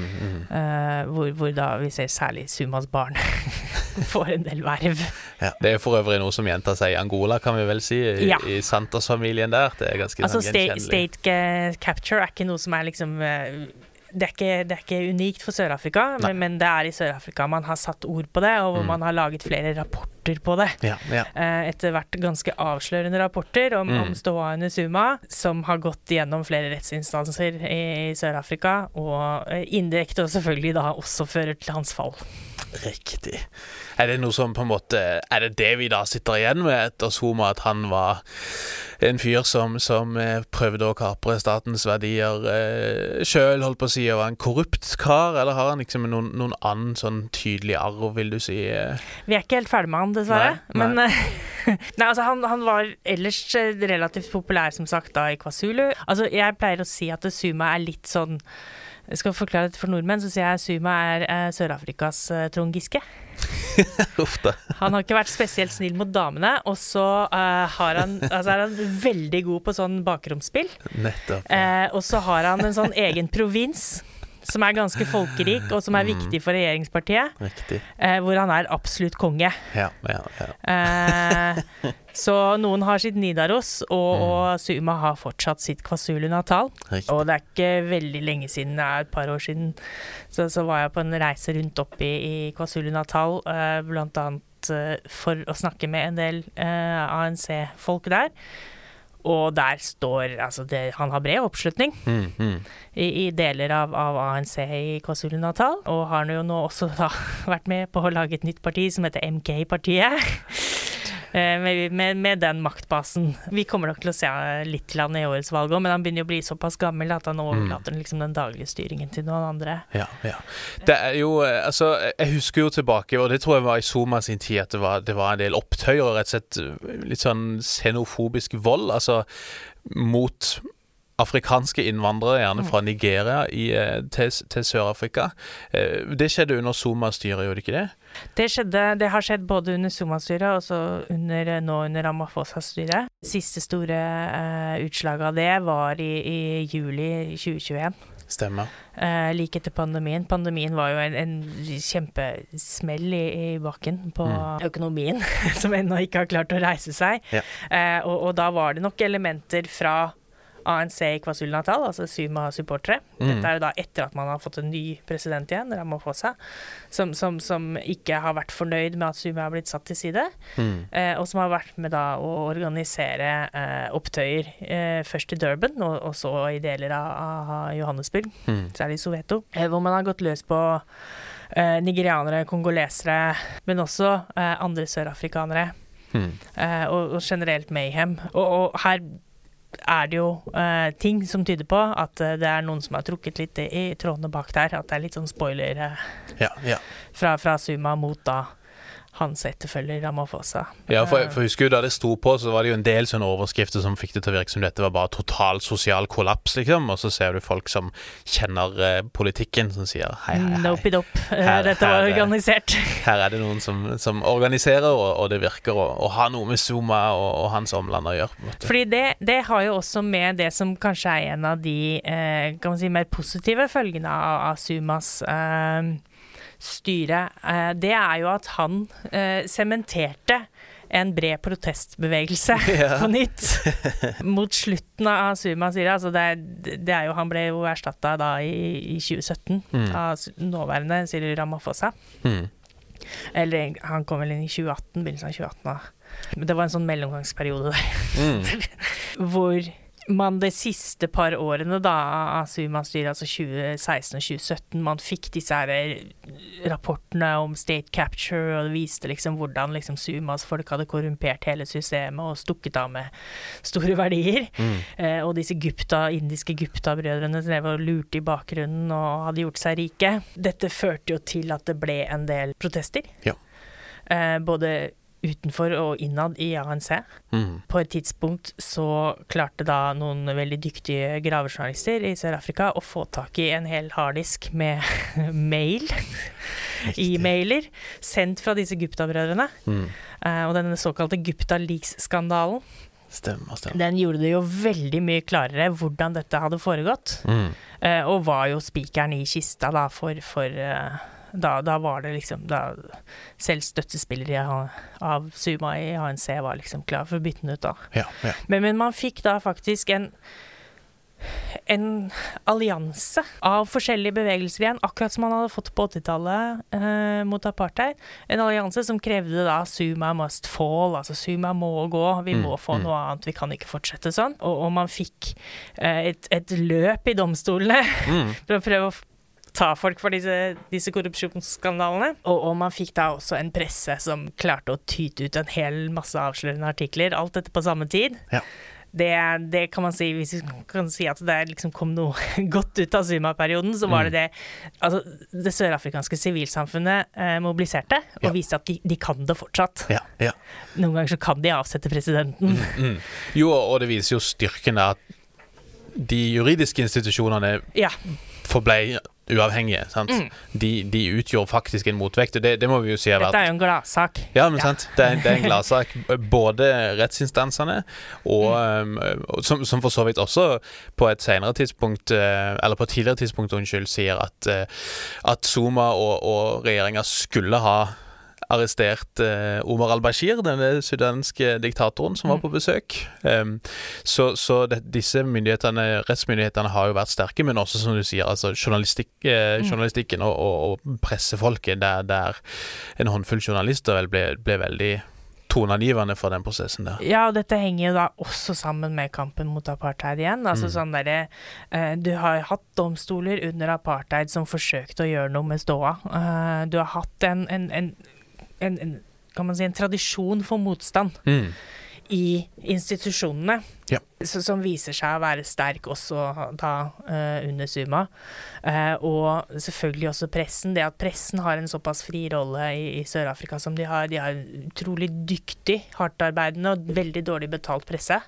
hvor da vi ser særlig Zumas barn får en del verv. Ja, det for øvrig noe som gjentar seg I Angola, kan vi vel si, I Santos-familien der. Det ganske gjenkjennelig. State capture ikke noe som liksom det ikke unikt for Sør-Afrika, men det I Sør-Afrika man har satt ord på det, og man har laget flere rapporter på det. Etter hvert ganske avslørende rapporter om ståa under Zuma, som har gått gjennom flere rettsinstanser I Sør-Afrika, og indirekte og selvfølgelig da også fører til hans fall. Riktig. Det noe som på en måte det vi da sitter igjen med etter Zuma, at han var en fyr som prøvde å kapre statens verdier selv, holdt på å si, og var en korrupt kar, eller har han liksom noen annen sånn tydelig arv, vil du si? Vi ikke helt ferdig med han, dessverre. Nei. Men altså, han var ellers relativt populær, som sagt, da I KwaZulu. Altså, jeg pleier å si at Zuma litt sånn. Jeg skal forklare det for nordmenn, så sier jeg Zuma Sør-Afrikas Trond Giske. Han har ikke vært spesielt snill mot damene, og så han veldig god på sånn bakromsspill. Nettopp. Og så har han en sånn egen provins, som ganske folkerik, og som viktig for regjeringspartiet. Riktig. Hvor han absolutt konge. Ja. Så noen har sitt Nidaros, og Zuma har fortsatt sitt KwaZulu-Natal. Riktig. Og det ikke veldig lenge siden, det et par år siden, så var jeg på en reise rundt opp I KwaZulu-Natal, blant annet for å snakke med en del ANC-folk der. Og der står, altså han har bred oppslutning I deler av ANC I KwaZulu-Natal, og har jo nå også da vært med på å lage et nytt parti som heter MK-partiet, med den maktbasen. Vi kommer nok til å se litt til han I årets valg, men han begynner å bli såpass gammel at han overlater liksom den daglige styringen til noen andre. Ja. Det jo, altså, jeg husker jo tilbake, og det tror jeg var I Zuma sin tid, at det var en del opptøyer, rett og slett litt sånn xenofobisk vold, altså mot afrikanske innvandrere, gjerne fra Nigeria til Sør-Afrika. Det skjedde under Zuma-styret, gjorde det ikke det? Det har skjedd både under Zuma-styret og så nå under Ramaphosa-styret. Siste store utslag av det var I juli 2021. Stemmer. Like etter pandemien. Pandemien var jo en kjempesmell I bakken på økonomien, som ennå ikke har klart å reise seg. Og da var det nok elementer fra ANC i KwaZulu-Natal, altså Zuma-supportere. Dette jo da etter at man har fått en ny president igjen, Ramaphosa, som ikke har vært fornøyd med at Zuma har blitt satt til side, og som har vært med da å organisere opptøyer, først i Durban, og så i deler av Johannesburg, særlig Soweto, hvor man har gått løs på nigerianere, kongolesere, men også andre sørafrikanere, og generelt mayhem. Og her det jo ting som tyder på at det noen som har trukket litt i trådene bak der, at det litt sånn spoiler fra Zuma mot da hans etterfølger Ramaphosa. Ja, for husker jo da det sto på, så var det jo en del sånne overskrifter som fikk det til å virke som dette var bare total sosial kollaps, liksom, og så ser du folk som kjenner politikken, som sier hei. Nope-it-up, dette var organisert. Her det noen som organiserer, og det virker å ha noe med Zuma og hans omland å gjøre. Fordi det har jo også med det som kanskje en av de, kan man si, mer positive følgene av Zumas styre, det jo at han sementerte en bred protestbevegelse på nytt mot slutten av Zuma sier altså det jo han ble jo erstattet da i 2017 av nåværende Cyril Ramaphosa eller han kom vel inn i 2018 begynnelsen av 2018 da. Men det var en sånn mellomgangsperiode der hvor man de siste par årene da av Zuma-styret, altså 2016 og 2017, man fikk disse her rapportene om state capture, og det viste liksom hvordan liksom Zumas folk hadde korrumpert hele systemet og stukket av med store verdier. Og disse indiske Gupta-brødrene drev og lurte i bakgrunnen og hadde gjort seg rike. Dette førte jo til at det ble en del protester. Både utenfor og innad i ANC. På et tidspunkt så klarte da noen veldig dyktige gravejournalister i Sør-Afrika å få tak i en hel harddisk med e-mailer sendt fra disse Gupta-brødrene. Og denne såkalte Gupta-Leaks-skandalen den gjorde det jo veldig mye klarere hvordan dette hadde foregått. Og var jo spikeren i kista da for da var det liksom selv støttespillere av Zuma i ANC var liksom klar for å bytte den ut da. Men man fikk da faktisk en allianse av forskjellige bevegelser igjen, akkurat som man hadde fått på 80-tallet mot apartheid. En allianse som krevde da Zuma must fall, altså Zuma må gå, vi må få noe annet, vi kan ikke fortsette sånn. Og man fikk et løp i domstolene for å prøve å ta folk for disse korrupsjonsskandalene. Og man fikk da også en presse som klarte å tyte ut en hel masse avslørende artikler, alt dette på samme tid. Det kan man si, hvis vi kan si at det liksom kom noe godt ut av Zuma-perioden, så var det altså det sørafrikanske sivilsamfunnet mobiliserte, og viste at de kan det fortsatt. Noen ganger så kan de avsette presidenten. Jo, og det viser jo styrken at de juridiske institusjonene forble uavhengige, sant? De utgjør faktisk en motvekt, og det må vi jo si Dette jo en gladsak. Ja, men sant, det en gladsak. Både rettsinstansene og som for så vidt også på et senere tidspunkt, eller på et tidligere tidspunkt, sier at Zuma og regjeringen skulle ha arrestert Omar al-Bashir, denne sudanske diktatoren som var på besøk. Så disse rettsmyndighetene har jo vært sterke, men også, som du sier, altså journalistikken og pressefolket, der en håndfull journalister ble veldig toneangivende for den prosessen der. Ja, og dette henger jo da også sammen med kampen mot apartheid igjen. Altså sånn du har hatt domstoler under apartheid som forsøkte å gjøre noe med ståa. Du har hatt kan man si, en tradisjon for motstand i institusjonene som viser seg å være sterk også da under Zuma. Og selvfølgelig også pressen. Det at pressen har en såpass fri rolle i Sør-Afrika som de har utrolig dyktig, hardtarbeidende og veldig dårlig betalt presse.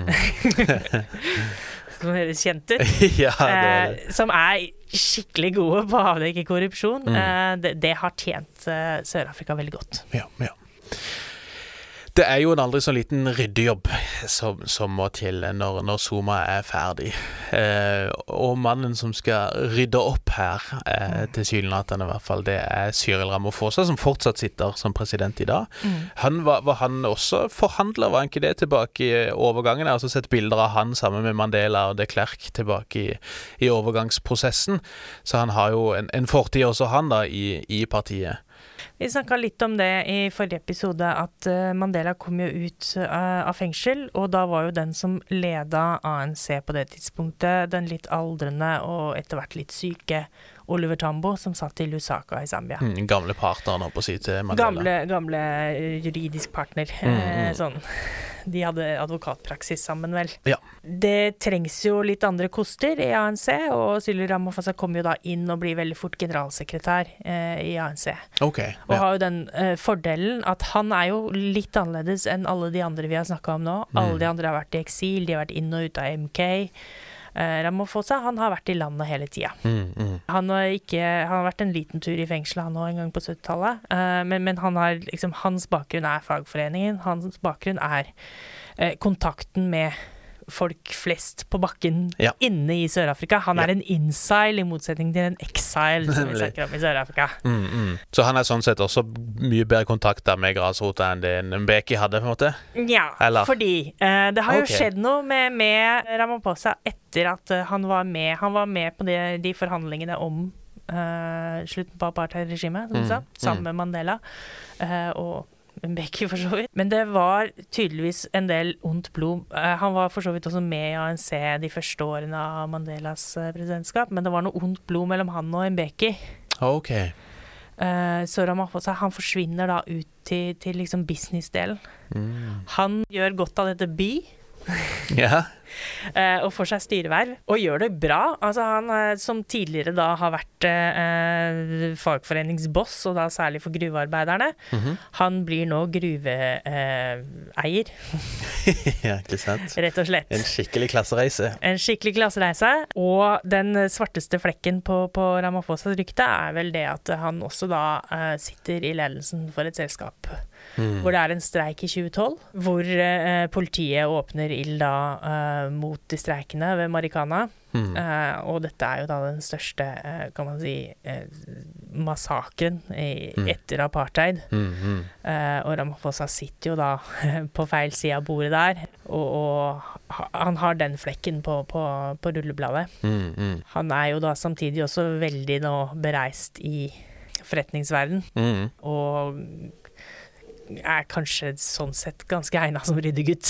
Som høres kjent ut. Som skikkelig gode på å avdekke korrupsjon. Det har tjent Sør-Afrika veldig godt. Det jo en aldri så liten ryddejobb som må til når Zuma ferdig. Og mannen som skal rydde opp her, tilsynelatende i hvert fall, det Cyril Ramaphosa, som fortsatt sitter som president i dag. Var han også forhandler, var han ikke det tilbake i overgangen? Jeg har også sett bilder av han sammen med Mandela og de Klerk tilbake i overgangsprosessen. Så han har jo en fortid også han da i partiet. Vi snakket litt om det i forrige episode, at Mandela kom jo ut av fengsel, og da var jo den som ledet ANC på det tidspunktet, den litt aldrende og etter hvert litt syke Oliver Tambo, som satt i Lusaka i Zambia. Gamle partner nå på å si til Mandela. Gamle juridisk partner. Sånn. De hadde advokatpraksis sammen, vel. Ja. Det trengs jo litt andre koster i ANC, og Cyril Ramaphosa kom jo da inn og blir veldig fort generalsekretær i ANC. Okay, ja. Og har jo den fordelen at han jo litt annerledes enn alle de andre vi har snakket om nå. Alle de andre har vært i eksil, de har vært inn og ut av MK. Ramaphosa, han har vært i landet hele tiden. Han har vært en liten tur i fengsel han nå en gang på 70-tallet, men han har liksom, hans bakgrunn fagforeningen, hans bakgrunn kontakten med folk flest på bakken inne i Sør-Afrika. Han en insile i motsetning til en exile som vi snakker om i Sør-Afrika. Så han sånn sett også mye bedre kontakt med grasrota enn det Mbeki hadde, på en måte? Ja, fordi det har jo skjedd noe med Ramaphosa etter at han var med på de forhandlingene om slutten på apartheid-regimet, som du sa, sammen med Mandela, og Mbeki for så vidt. Men det var tydeligvis en del ondt blod. Han var for så vidt også med i ANC de første årene av Mandelas presidentskap, men det var noe ondt blod mellom han og Mbeki. Ok. Så Ramaphosa, han forsvinner da ut til liksom businessdelen. Han gjør godt av dette og får seg styreverv, og gjør det bra. Altså han som tidligere da har vært fagforeningsboss, og da særlig for gruvearbeiderne, han blir nå gruveeier. Ja, ikke sant? Rett og slett. En skikkelig klassereise. Og den svarteste flekken på Ramaphosas rykte vel det at han også da sitter i ledelsen for et selskap hvor det en streik i 2012, hvor politiet åpner ild da mot de streikene ved Marikana. Og dette jo da den største, kan man si, massakren etter apartheid. Og Ramaphosa sitter jo da på feil side av bordet der, og han har den flekken på rullebladet. Han jo da samtidig også veldig nå bereist i forretningsverden, og kanskje sånn sett ganske egnet som ryddegutt.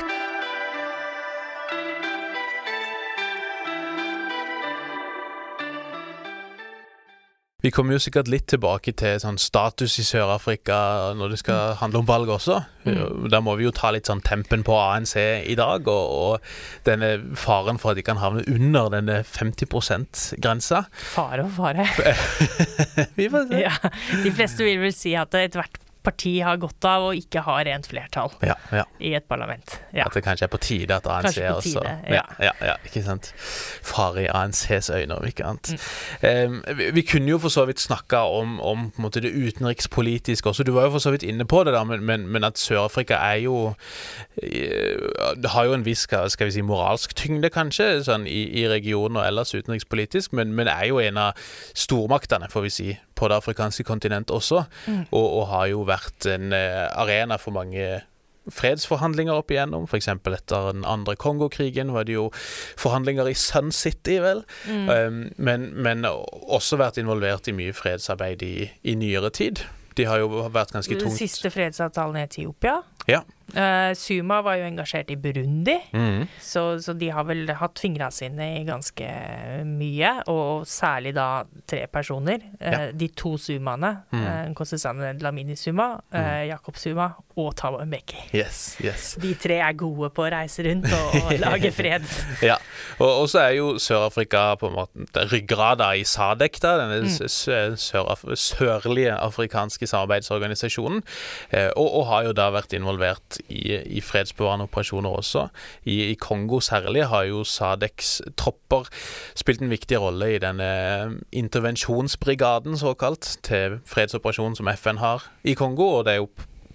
Vi kommer jo sikkert litt tilbake til sånn status i Sør-Afrika når det skal handle om valg også. Da må vi jo ta litt sånn tempen på ANC i dag, og denne faren for at de kan havne under denne 50%-grensa. Fare. Vi får se. Ja, de fleste vil vel si at ethvert parti har godt av å ikke ha rent flertall i et parlament. Ja. At det kanskje på tide at ANC også... Ja, ikke sant? Fare i ANCs øyne, og ikke annet. Vi kunne jo for så vidt snakket om på en måte det utenrikspolitiske også. Du var jo for så vidt inne på det da, men at Sør-Afrika jo... Det har jo en viss, skal vi si, moralsk tyngde kanskje, sånn i regionen og ellers utenrikspolitisk, men jo en av stormaktene, får vi si, på det afrikanske kontinent også, og har jo vært en arena for mange fredsforhandlinger opp igjennom. For eksempel etter den andre Kongo-krigen var det jo forhandlinger i Sun City, vel? Men også vært involvert i mye fredsarbeid i nyere tid. De har jo vært ganske tungt. Den siste fredsavtalen i Etiopia. Ja. Suma var jo engasjert i Burundi, så de har vel hatt fingrene sine i ganske mye, og særlig da 3 personer. De 2 Sumaene, Nkosazana Dlamini Zuma, Jacob Zuma og Thabo Mbeki. Yes. De 3 gode på å reise rundt og lage fred. Ja, og så jo Sør-Afrika på en måte ryggrada i SADC, da, denne sørlige afrikanske samarbeidsorganisasjonen, og har jo da vært involvert i fredsbevarende operasjoner også. I Kongo særlig har jo SADCs tropper spilt en viktig rolle i denne intervensjonsbrigaden såkalt, til fredsoperasjonen som FN har i Kongo, og det jo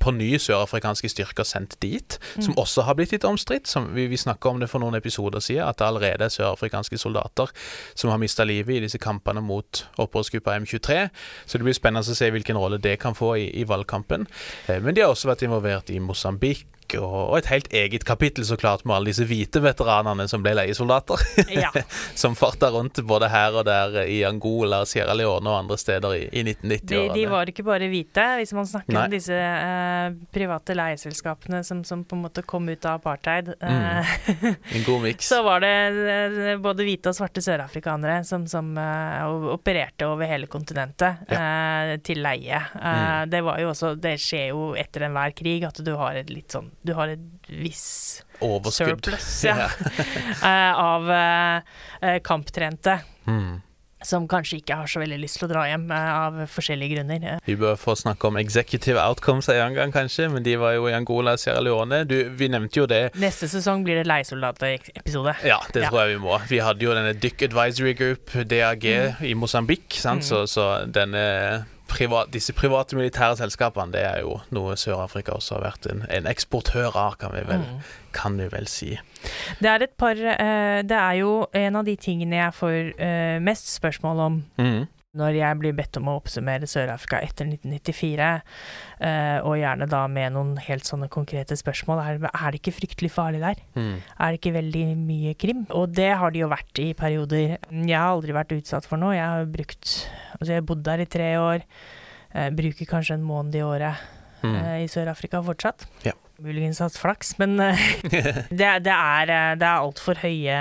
på ny sørafrikanske styrker sendt dit, som også har blitt litt omstridt. Vi snakket om det for noen episoder siden, at det allerede er sørafrikanske soldater som har mistet livet i disse kampene mot opprørsgruppa M23. Så det blir spennende å se hvilken rolle det kan få i valgkampen. Men de har også vært involvert i Mosambik, og et helt eget kapittel så klart med alle disse hvite veteranerne som ble leiesoldater som fartet rundt både her og der i Angola, Sierra Leone og andre steder i 1990-årene. De var ikke bare hvite, hvis man snakker om disse private leieselskapene som på en måte kom ut av apartheid. En god mix. Så var det både hvite og svarte sørafrikanere som opererte over hele kontinentet til leie. Det var jo også, det skjer jo etter enhver krig at du har et litt sånn, du har et viss overskudd surplus av kamptrente som kanskje ikke har så veldig lyst til å dra hjem av forskjellige grunner. Vi bør få snakke om executive outcomes en gang kanskje, men de var jo i Angola og Sierra Leone. Vi nevnte jo det. Neste sesong blir det leiesoldat-episode. Ja, det tror jeg vi må. Vi hadde jo denne Dyck Advisory Group, DAG, i Mosambik, sant? Så denne disse private militære selskapene, det er jo noe Sør-Afrika også har vært en eksportør av, kan vi vel si. Det er jo en av de tingene jeg får mest spørsmål om når jeg blir bedt om å oppsummere Sør-Afrika etter 1994, og gjerne da med noen helt sånne konkrete spørsmål. Er det ikke fryktelig farlig der? Er det ikke veldig mye krim? Og det har det jo vært i perioder. Jeg har aldri vært utsatt for noe. Jeg har bodd der i 3 år, bruker kanskje en måned i året i Sør-Afrika fortsatt. Ja. Muligens hatt flaks, men det er alt for høye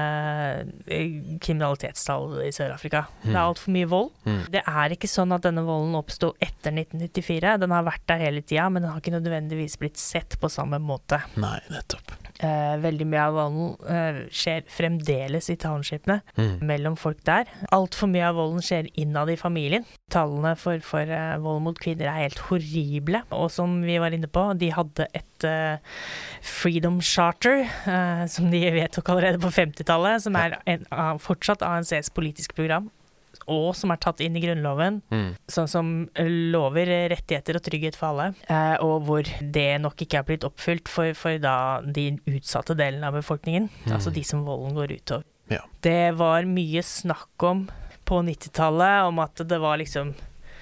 kriminalitetstall i Sør-Afrika. Det er alt for mye vold. Det er ikke sånn at denne volden oppstod etter 1994. Den har vært der hele tiden, men den har ikke nødvendigvis blitt sett på samme måte. Nei, nettopp. Veldig mye av volden skjer fremdeles i townshipene mellom folk der. Alt for mye av volden skjer innad i familien. Tallene for vold mot kvinner er helt horrible, og som vi var inne på, de hadde et Freedom Charter, som de vedtok allerede på 50-tallet, som er fortsatt ANCs politiske program, og som er tatt inn i grunnloven, sånn som lover rettigheter og trygghet for alle, og hvor det nok ikke er blitt oppfylt for da de utsatte delen av befolkningen, altså de som volden går utover. Ja. Det var mye snakk om på 90-tallet, om at det var liksom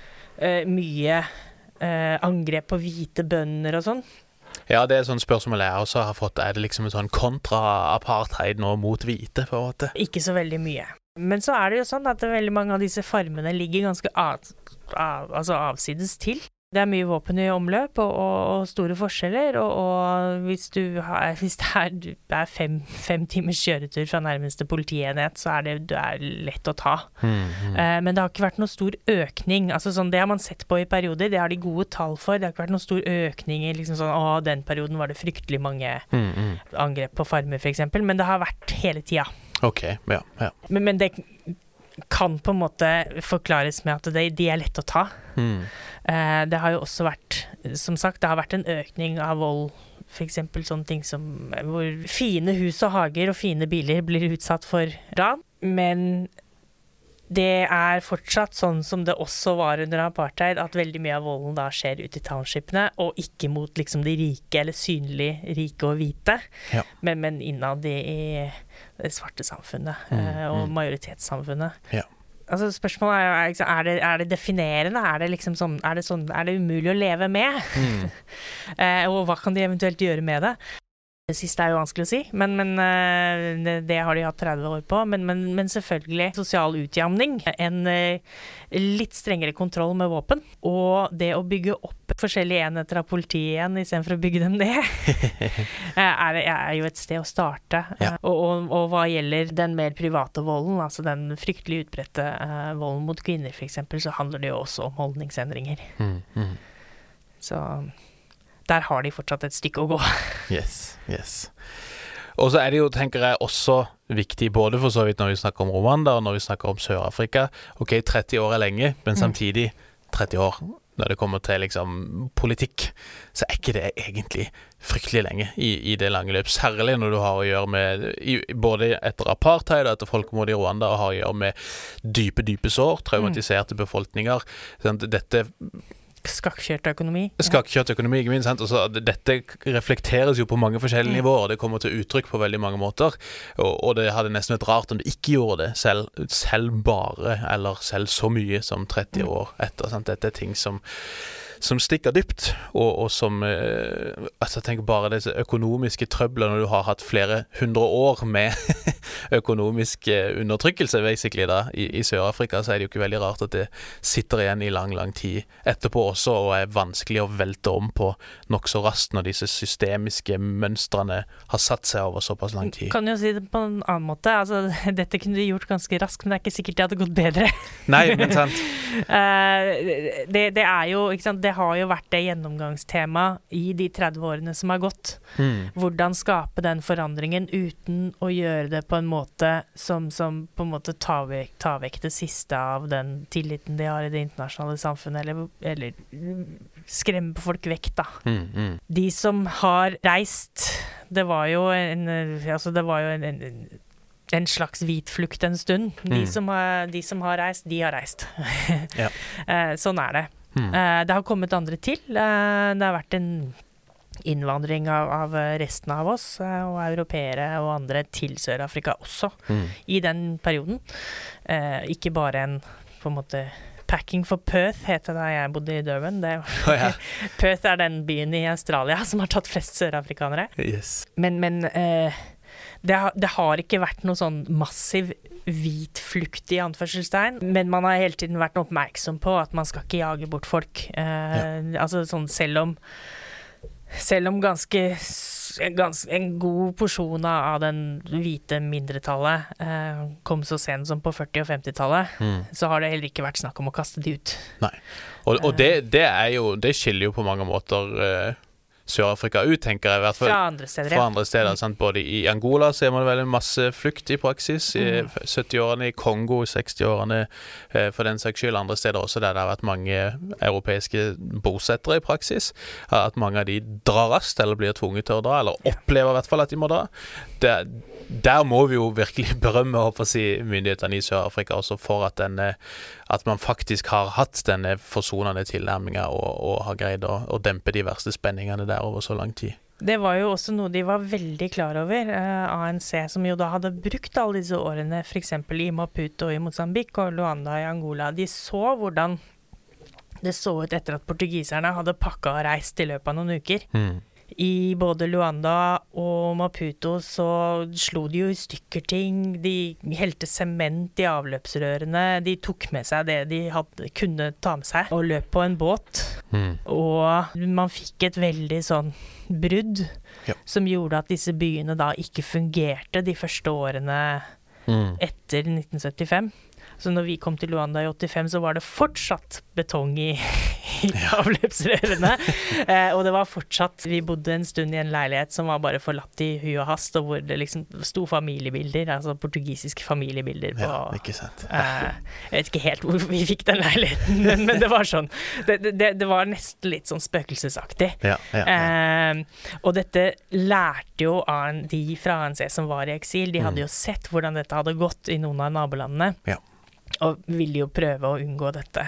mye angrep på hvite bønder og sånn. Ja, det er sånn spørsmål jeg også har fått. Er det liksom en sånn kontra-apartheid nå mot hvite, på en måte? Ikke så veldig mye. Men så er det jo sånn at veldig mange av disse farmene ligger ganske avsides til. Det er mye våpen i omløp og store forskjeller, og hvis det er 5 timers kjøretur fra nærmeste politienhet, så er det lett å ta. Men det har ikke vært noe stor økning. Altså sånn, det har man sett på i perioder, det har de gode tall for. Det har ikke vært noe stor økning i liksom sånn, den perioden var det fryktelig mange angrep på farmer, for eksempel, men det har vært hele tida. Ok, ja. Men det kan på en måte forklares med at de er lett å ta. Det har jo også vært, som sagt, det har vært en økning av vold, for eksempel sånne ting som hvor fine hus og hager og fine biler blir utsatt for ran, men det er fortsatt sånn som det også var under apartheid, at veldig mye av volden da skjer ute i townshipene, og ikke mot liksom de rike, eller synlig rike og hvite, men innad i det svarte samfunnet og majoritetssamfunnet. Ja. Altså spørsmålet er det definerende? Er det umulig å leve med? Og hva kan de eventuelt gjøre med det? Det siste er jo vanskelig å si, men det har de hatt 30 år på. Men selvfølgelig sosial utjamning, en litt strengere kontroll med våpen, og det å bygge opp forskjellige enheter av politiet igjen, i stedet for å bygge dem ned, er jo et sted å starte. Ja. Og hva gjelder den mer private volden, altså den fryktelig utbredte volden mot kvinner, for eksempel, så handler det jo også om holdningsendringer. Så der har de fortsatt et stykke å gå. Yes. Og så er det jo, tenker jeg, også viktig, både for så vidt når vi snakker om Rwanda og når vi snakker om Sør-Afrika. Ok, 30 år er lenge, men samtidig 30 år, når det kommer til liksom politikk, så er ikke det egentlig fryktelig lenge i det lange løp. Særlig når du har å gjøre med, både etter apartheid og etter folkemord i Rwanda, og har å gjøre med dype sår, traumatiserte befolkninger. Sånn, dette Skakkjørt økonomi. Skakkjørt økonomi, ikke minst. Altså, dette reflekteres jo på mange forskjellige nivåer, det kommer til uttrykk på veldig mange måter, og det hadde nesten vært rart om det ikke gjorde det, selv bare, eller selv så mye som 30 år etter. Sant? Dette ting som stikker dypt, og som altså jeg tenker bare disse økonomiske trøbler når du har hatt flere 100 år med økonomisk undertrykkelse basically da, i Sør-Afrika, så det jo ikke veldig rart at det sitter igjen i lang tid etterpå også, og vanskelig å velte om på nok så raskt når disse systemiske mønstrene har satt seg over såpass lang tid. Kan jo si det på en annen måte, altså dette kunne du gjort ganske raskt, men det ikke sikkert det hadde gått bedre. Nei, men sant. Det jo, ikke sant, det har jo vært det gjennomgangstema i de 30 årene som har gått. Hvordan skape den forandringen uten å gjøre det på en måte som på en måte tar vekk det siste av den tilliten de har i det internasjonale samfunnet, eller skremme folk vekk da. De som har reist, det var jo en slags hvitflukt en stund. De som har reist, de har reist. Ja. Sånn det. Det har kommet andre til. Det har vært en innvandring av resten av oss, og europeere og andre til Sør-Afrika også, i den perioden. Ikke bare på en måte Packing for Perth heter det da jeg bodde i Durban. Perth den byen i Australia som har tatt flest sørafrikanere. Yes. Men det har ikke vært noe sånn massiv hvit flukt i anførselstegn, men man har hele tiden vært oppmerksom på at man skal ikke jage bort folk. Altså sånn, selv om ganske en god porsjon av den hvite mindretallet kom så sent som på 40- og 50-tallet, så har det heller ikke vært snakk om å kaste de ut. Nei, og det skiller jo på mange måter Sør-Afrika ut, tenker jeg, i hvert fall. Fra andre steder. Sant? Både i Angola ser man vel en masse flukt i praksis, i 70-årene, i Kongo, 60-årene, for den saks skyld. Andre steder også, der det har vært mange europeiske bosettere i praksis, at mange av de drar raskt, eller blir tvunget til å dra, eller opplever i hvert fall at de må dra. Der må vi jo virkelig berømme, myndighetene i Sør-Afrika også for at man faktisk har hatt denne forsonende tilnærmingen og har greid å dempe de verste spenningene der over så lang tid. Det var jo også noe de var veldig klar over, ANC, som jo da hadde brukt alle disse årene, for eksempel i Maputo i Mozambique og Luanda i Angola. De så hvordan det så ut etter at portugiserne hadde pakket og reist i løpet av noen uker. I både Luanda og Maputo så slo de jo i stykker ting, de helte sement i avløpsrørene, de tok med seg det de kunne ta med seg, og løp på en båt. Og man fikk et veldig sånn brudd, som gjorde at disse byene da ikke fungerte de første årene etter 1975. Så når vi kom til Luanda i 85, så var det fortsatt betong i avløpsrørene. Og det var fortsatt, vi bodde en stund i en leilighet som var bare forlatt i hui og hast, og hvor det liksom sto familiebilder, altså portugisiske familiebilder på. Ja, ikke sant. Jeg vet ikke helt hvor vi fikk den leiligheten, men det var sånn. Det var nesten litt sånn spøkelsesaktig. Og dette lærte jo de fra ANC som var i eksil. De hadde jo sett hvordan dette hadde gått i noen av nabolandene. Og ville jo prøve å unngå dette.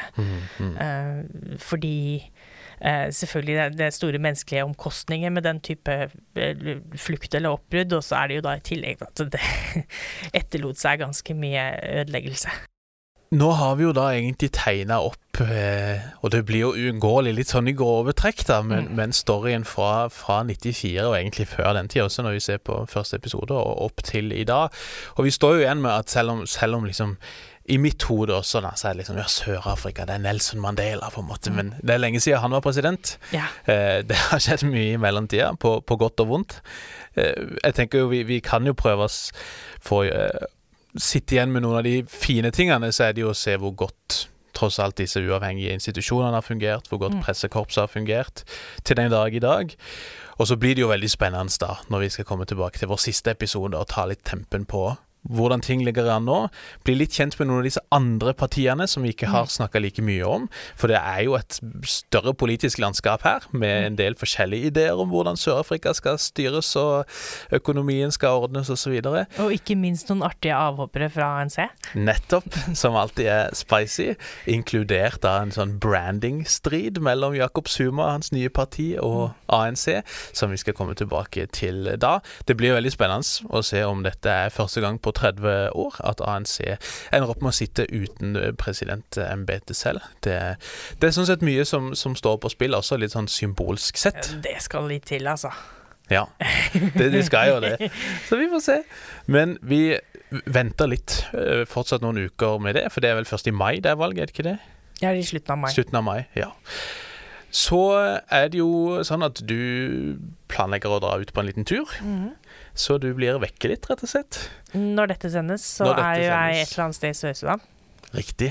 Fordi selvfølgelig det er store menneskelige omkostninger med den type flukt eller oppbrudd, og så det jo da i tillegg at det etterlot seg ganske mye ødeleggelse. Nå har vi jo da egentlig tegnet opp, og det blir jo uunngåelig litt sånn i grove trekk da, men storyen fra 94 og egentlig før den tid også, når vi ser på første episode og opp til i dag. Og vi står jo igjen med at selv om liksom i mitt hode også da, så det liksom, Sør-Afrika, det Nelson Mandela på en måte, men det lenge siden han var president. Det har skjedd mye i mellomtida, på godt og vondt. Jeg tenker jo, vi kan jo prøve oss for sitte igjen med noen av de fine tingene, så det jo å se hvor godt tross alt disse uavhengige institusjonene har fungert, hvor godt pressekorpset har fungert til den dag i dag. Og så blir det jo veldig spennende da, når vi skal komme tilbake til vår siste episode og ta litt tempen på hvordan ting ligger an nå, bli litt kjent med noen av disse andre partiene som vi ikke har snakket like mye om, for det jo et større politisk landskap her, med en del forskjellige ideer om hvordan Sør-Afrika skal styres, og økonomien skal ordnes og så videre. Og ikke minst noen artige avhoppere fra ANC. Nettopp, som alltid spicy, inkludert av en sånn branding-strid mellom Jacob Zuma, hans nye parti, og ANC, som vi skal komme tilbake til da. Det blir veldig spennende å se om dette første gang på 30 år at ANC ender opp med å sitte uten presidentembetet selv. Det sånn sett mye som står på spill, også litt sånn symbolsk sett. Det skal litt til, altså. Ja, det skal jo det. Så vi får se. Men vi venter litt, fortsatt noen uker med det, for det vel først i mai det valget, det ikke det? Ja, i slutten av mai. Slutten av mai, ja. Så det jo sånn at du planlegger å dra ut på en liten tur, så du blir vekke litt, rett og slett. Når dette sendes, så jo jeg et eller annet sted i Sør-Sudan. Riktig.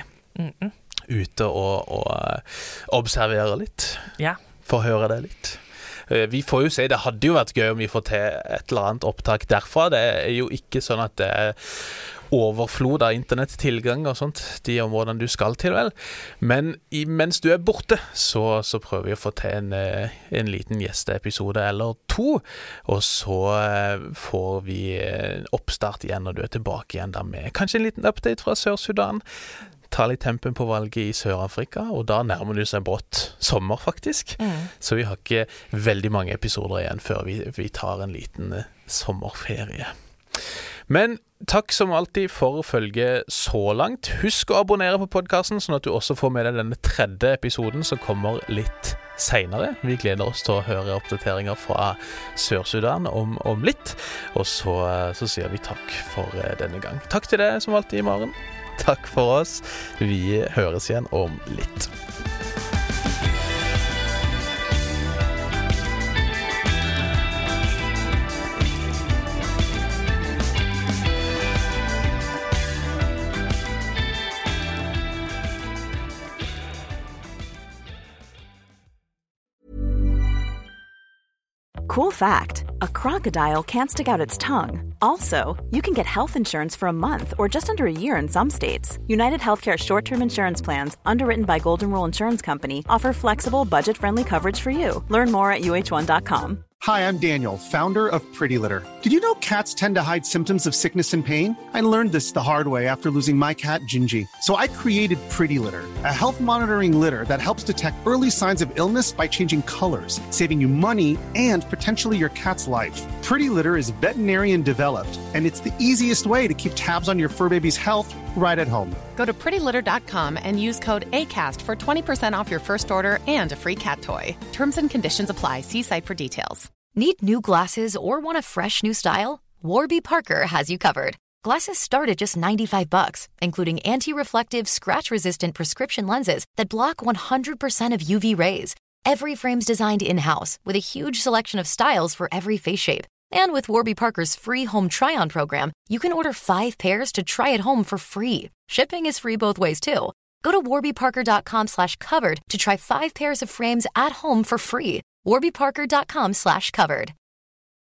Ute og observere litt. Ja. Forhøre det litt. Vi får jo se, det hadde jo vært gøy om vi får til et eller annet opptak derfra. Det jo ikke sånn at det overflod av internettilgang og sånt, de områdene du skal til vel. Men mens du borte, så prøver vi å få til en liten gjesteepisode eller 2, og så får vi oppstart igjen når du tilbake igjen da med kanskje en liten update fra Sør-Sudan. Ta litt tempen på valget i Sør-Afrika, og da nærmer du seg brått sommer faktisk. Så vi har ikke veldig mange episoder igjen før vi tar en liten sommerferie. Men takk som alltid for å følge så langt. Husk å abonnere på podcasten, sånn at du også får med deg denne 3. episoden som kommer litt senere. Vi gleder oss til å høre oppdateringer fra Sør-Sudan om litt. Og så sier vi takk for denne gang. Takk til deg som alltid, Maren. Takk for oss. Vi høres igjen om litt. Cool fact, a crocodile can't stick out its tongue. Also, you can get health insurance for a month or just under a year in some states. United Healthcare short-term insurance plans, underwritten by Golden Rule Insurance Company, offer flexible, budget-friendly coverage for you. Learn more at uh1.com. Hi, I'm Daniel, founder of Pretty Litter. Did you know cats tend to hide symptoms of sickness and pain? I learned this the hard way after losing my cat, Gingy. So I created Pretty Litter, a health monitoring litter that helps detect early signs of illness by changing colors, saving you money and potentially your cat's life. Pretty Litter is veterinarian developed, and it's the easiest way to keep tabs on your fur baby's health right at home. Go to prettylitter.com and use code ACAST for 20% off your first order and a free cat toy. Terms and conditions apply. See site for details. Need new glasses or want a fresh new style? Warby Parker has you covered. Glasses start at just $95, including anti-reflective, scratch-resistant prescription lenses that block 100% of UV rays. Every frame's designed in-house with a huge selection of styles for every face shape. And with Warby Parker's free home try-on program, you can order 5 pairs to try at home for free. Shipping is free both ways, too. Go to warbyparker.com/covered to try 5 pairs of frames at home for free. warbyparker.com/covered.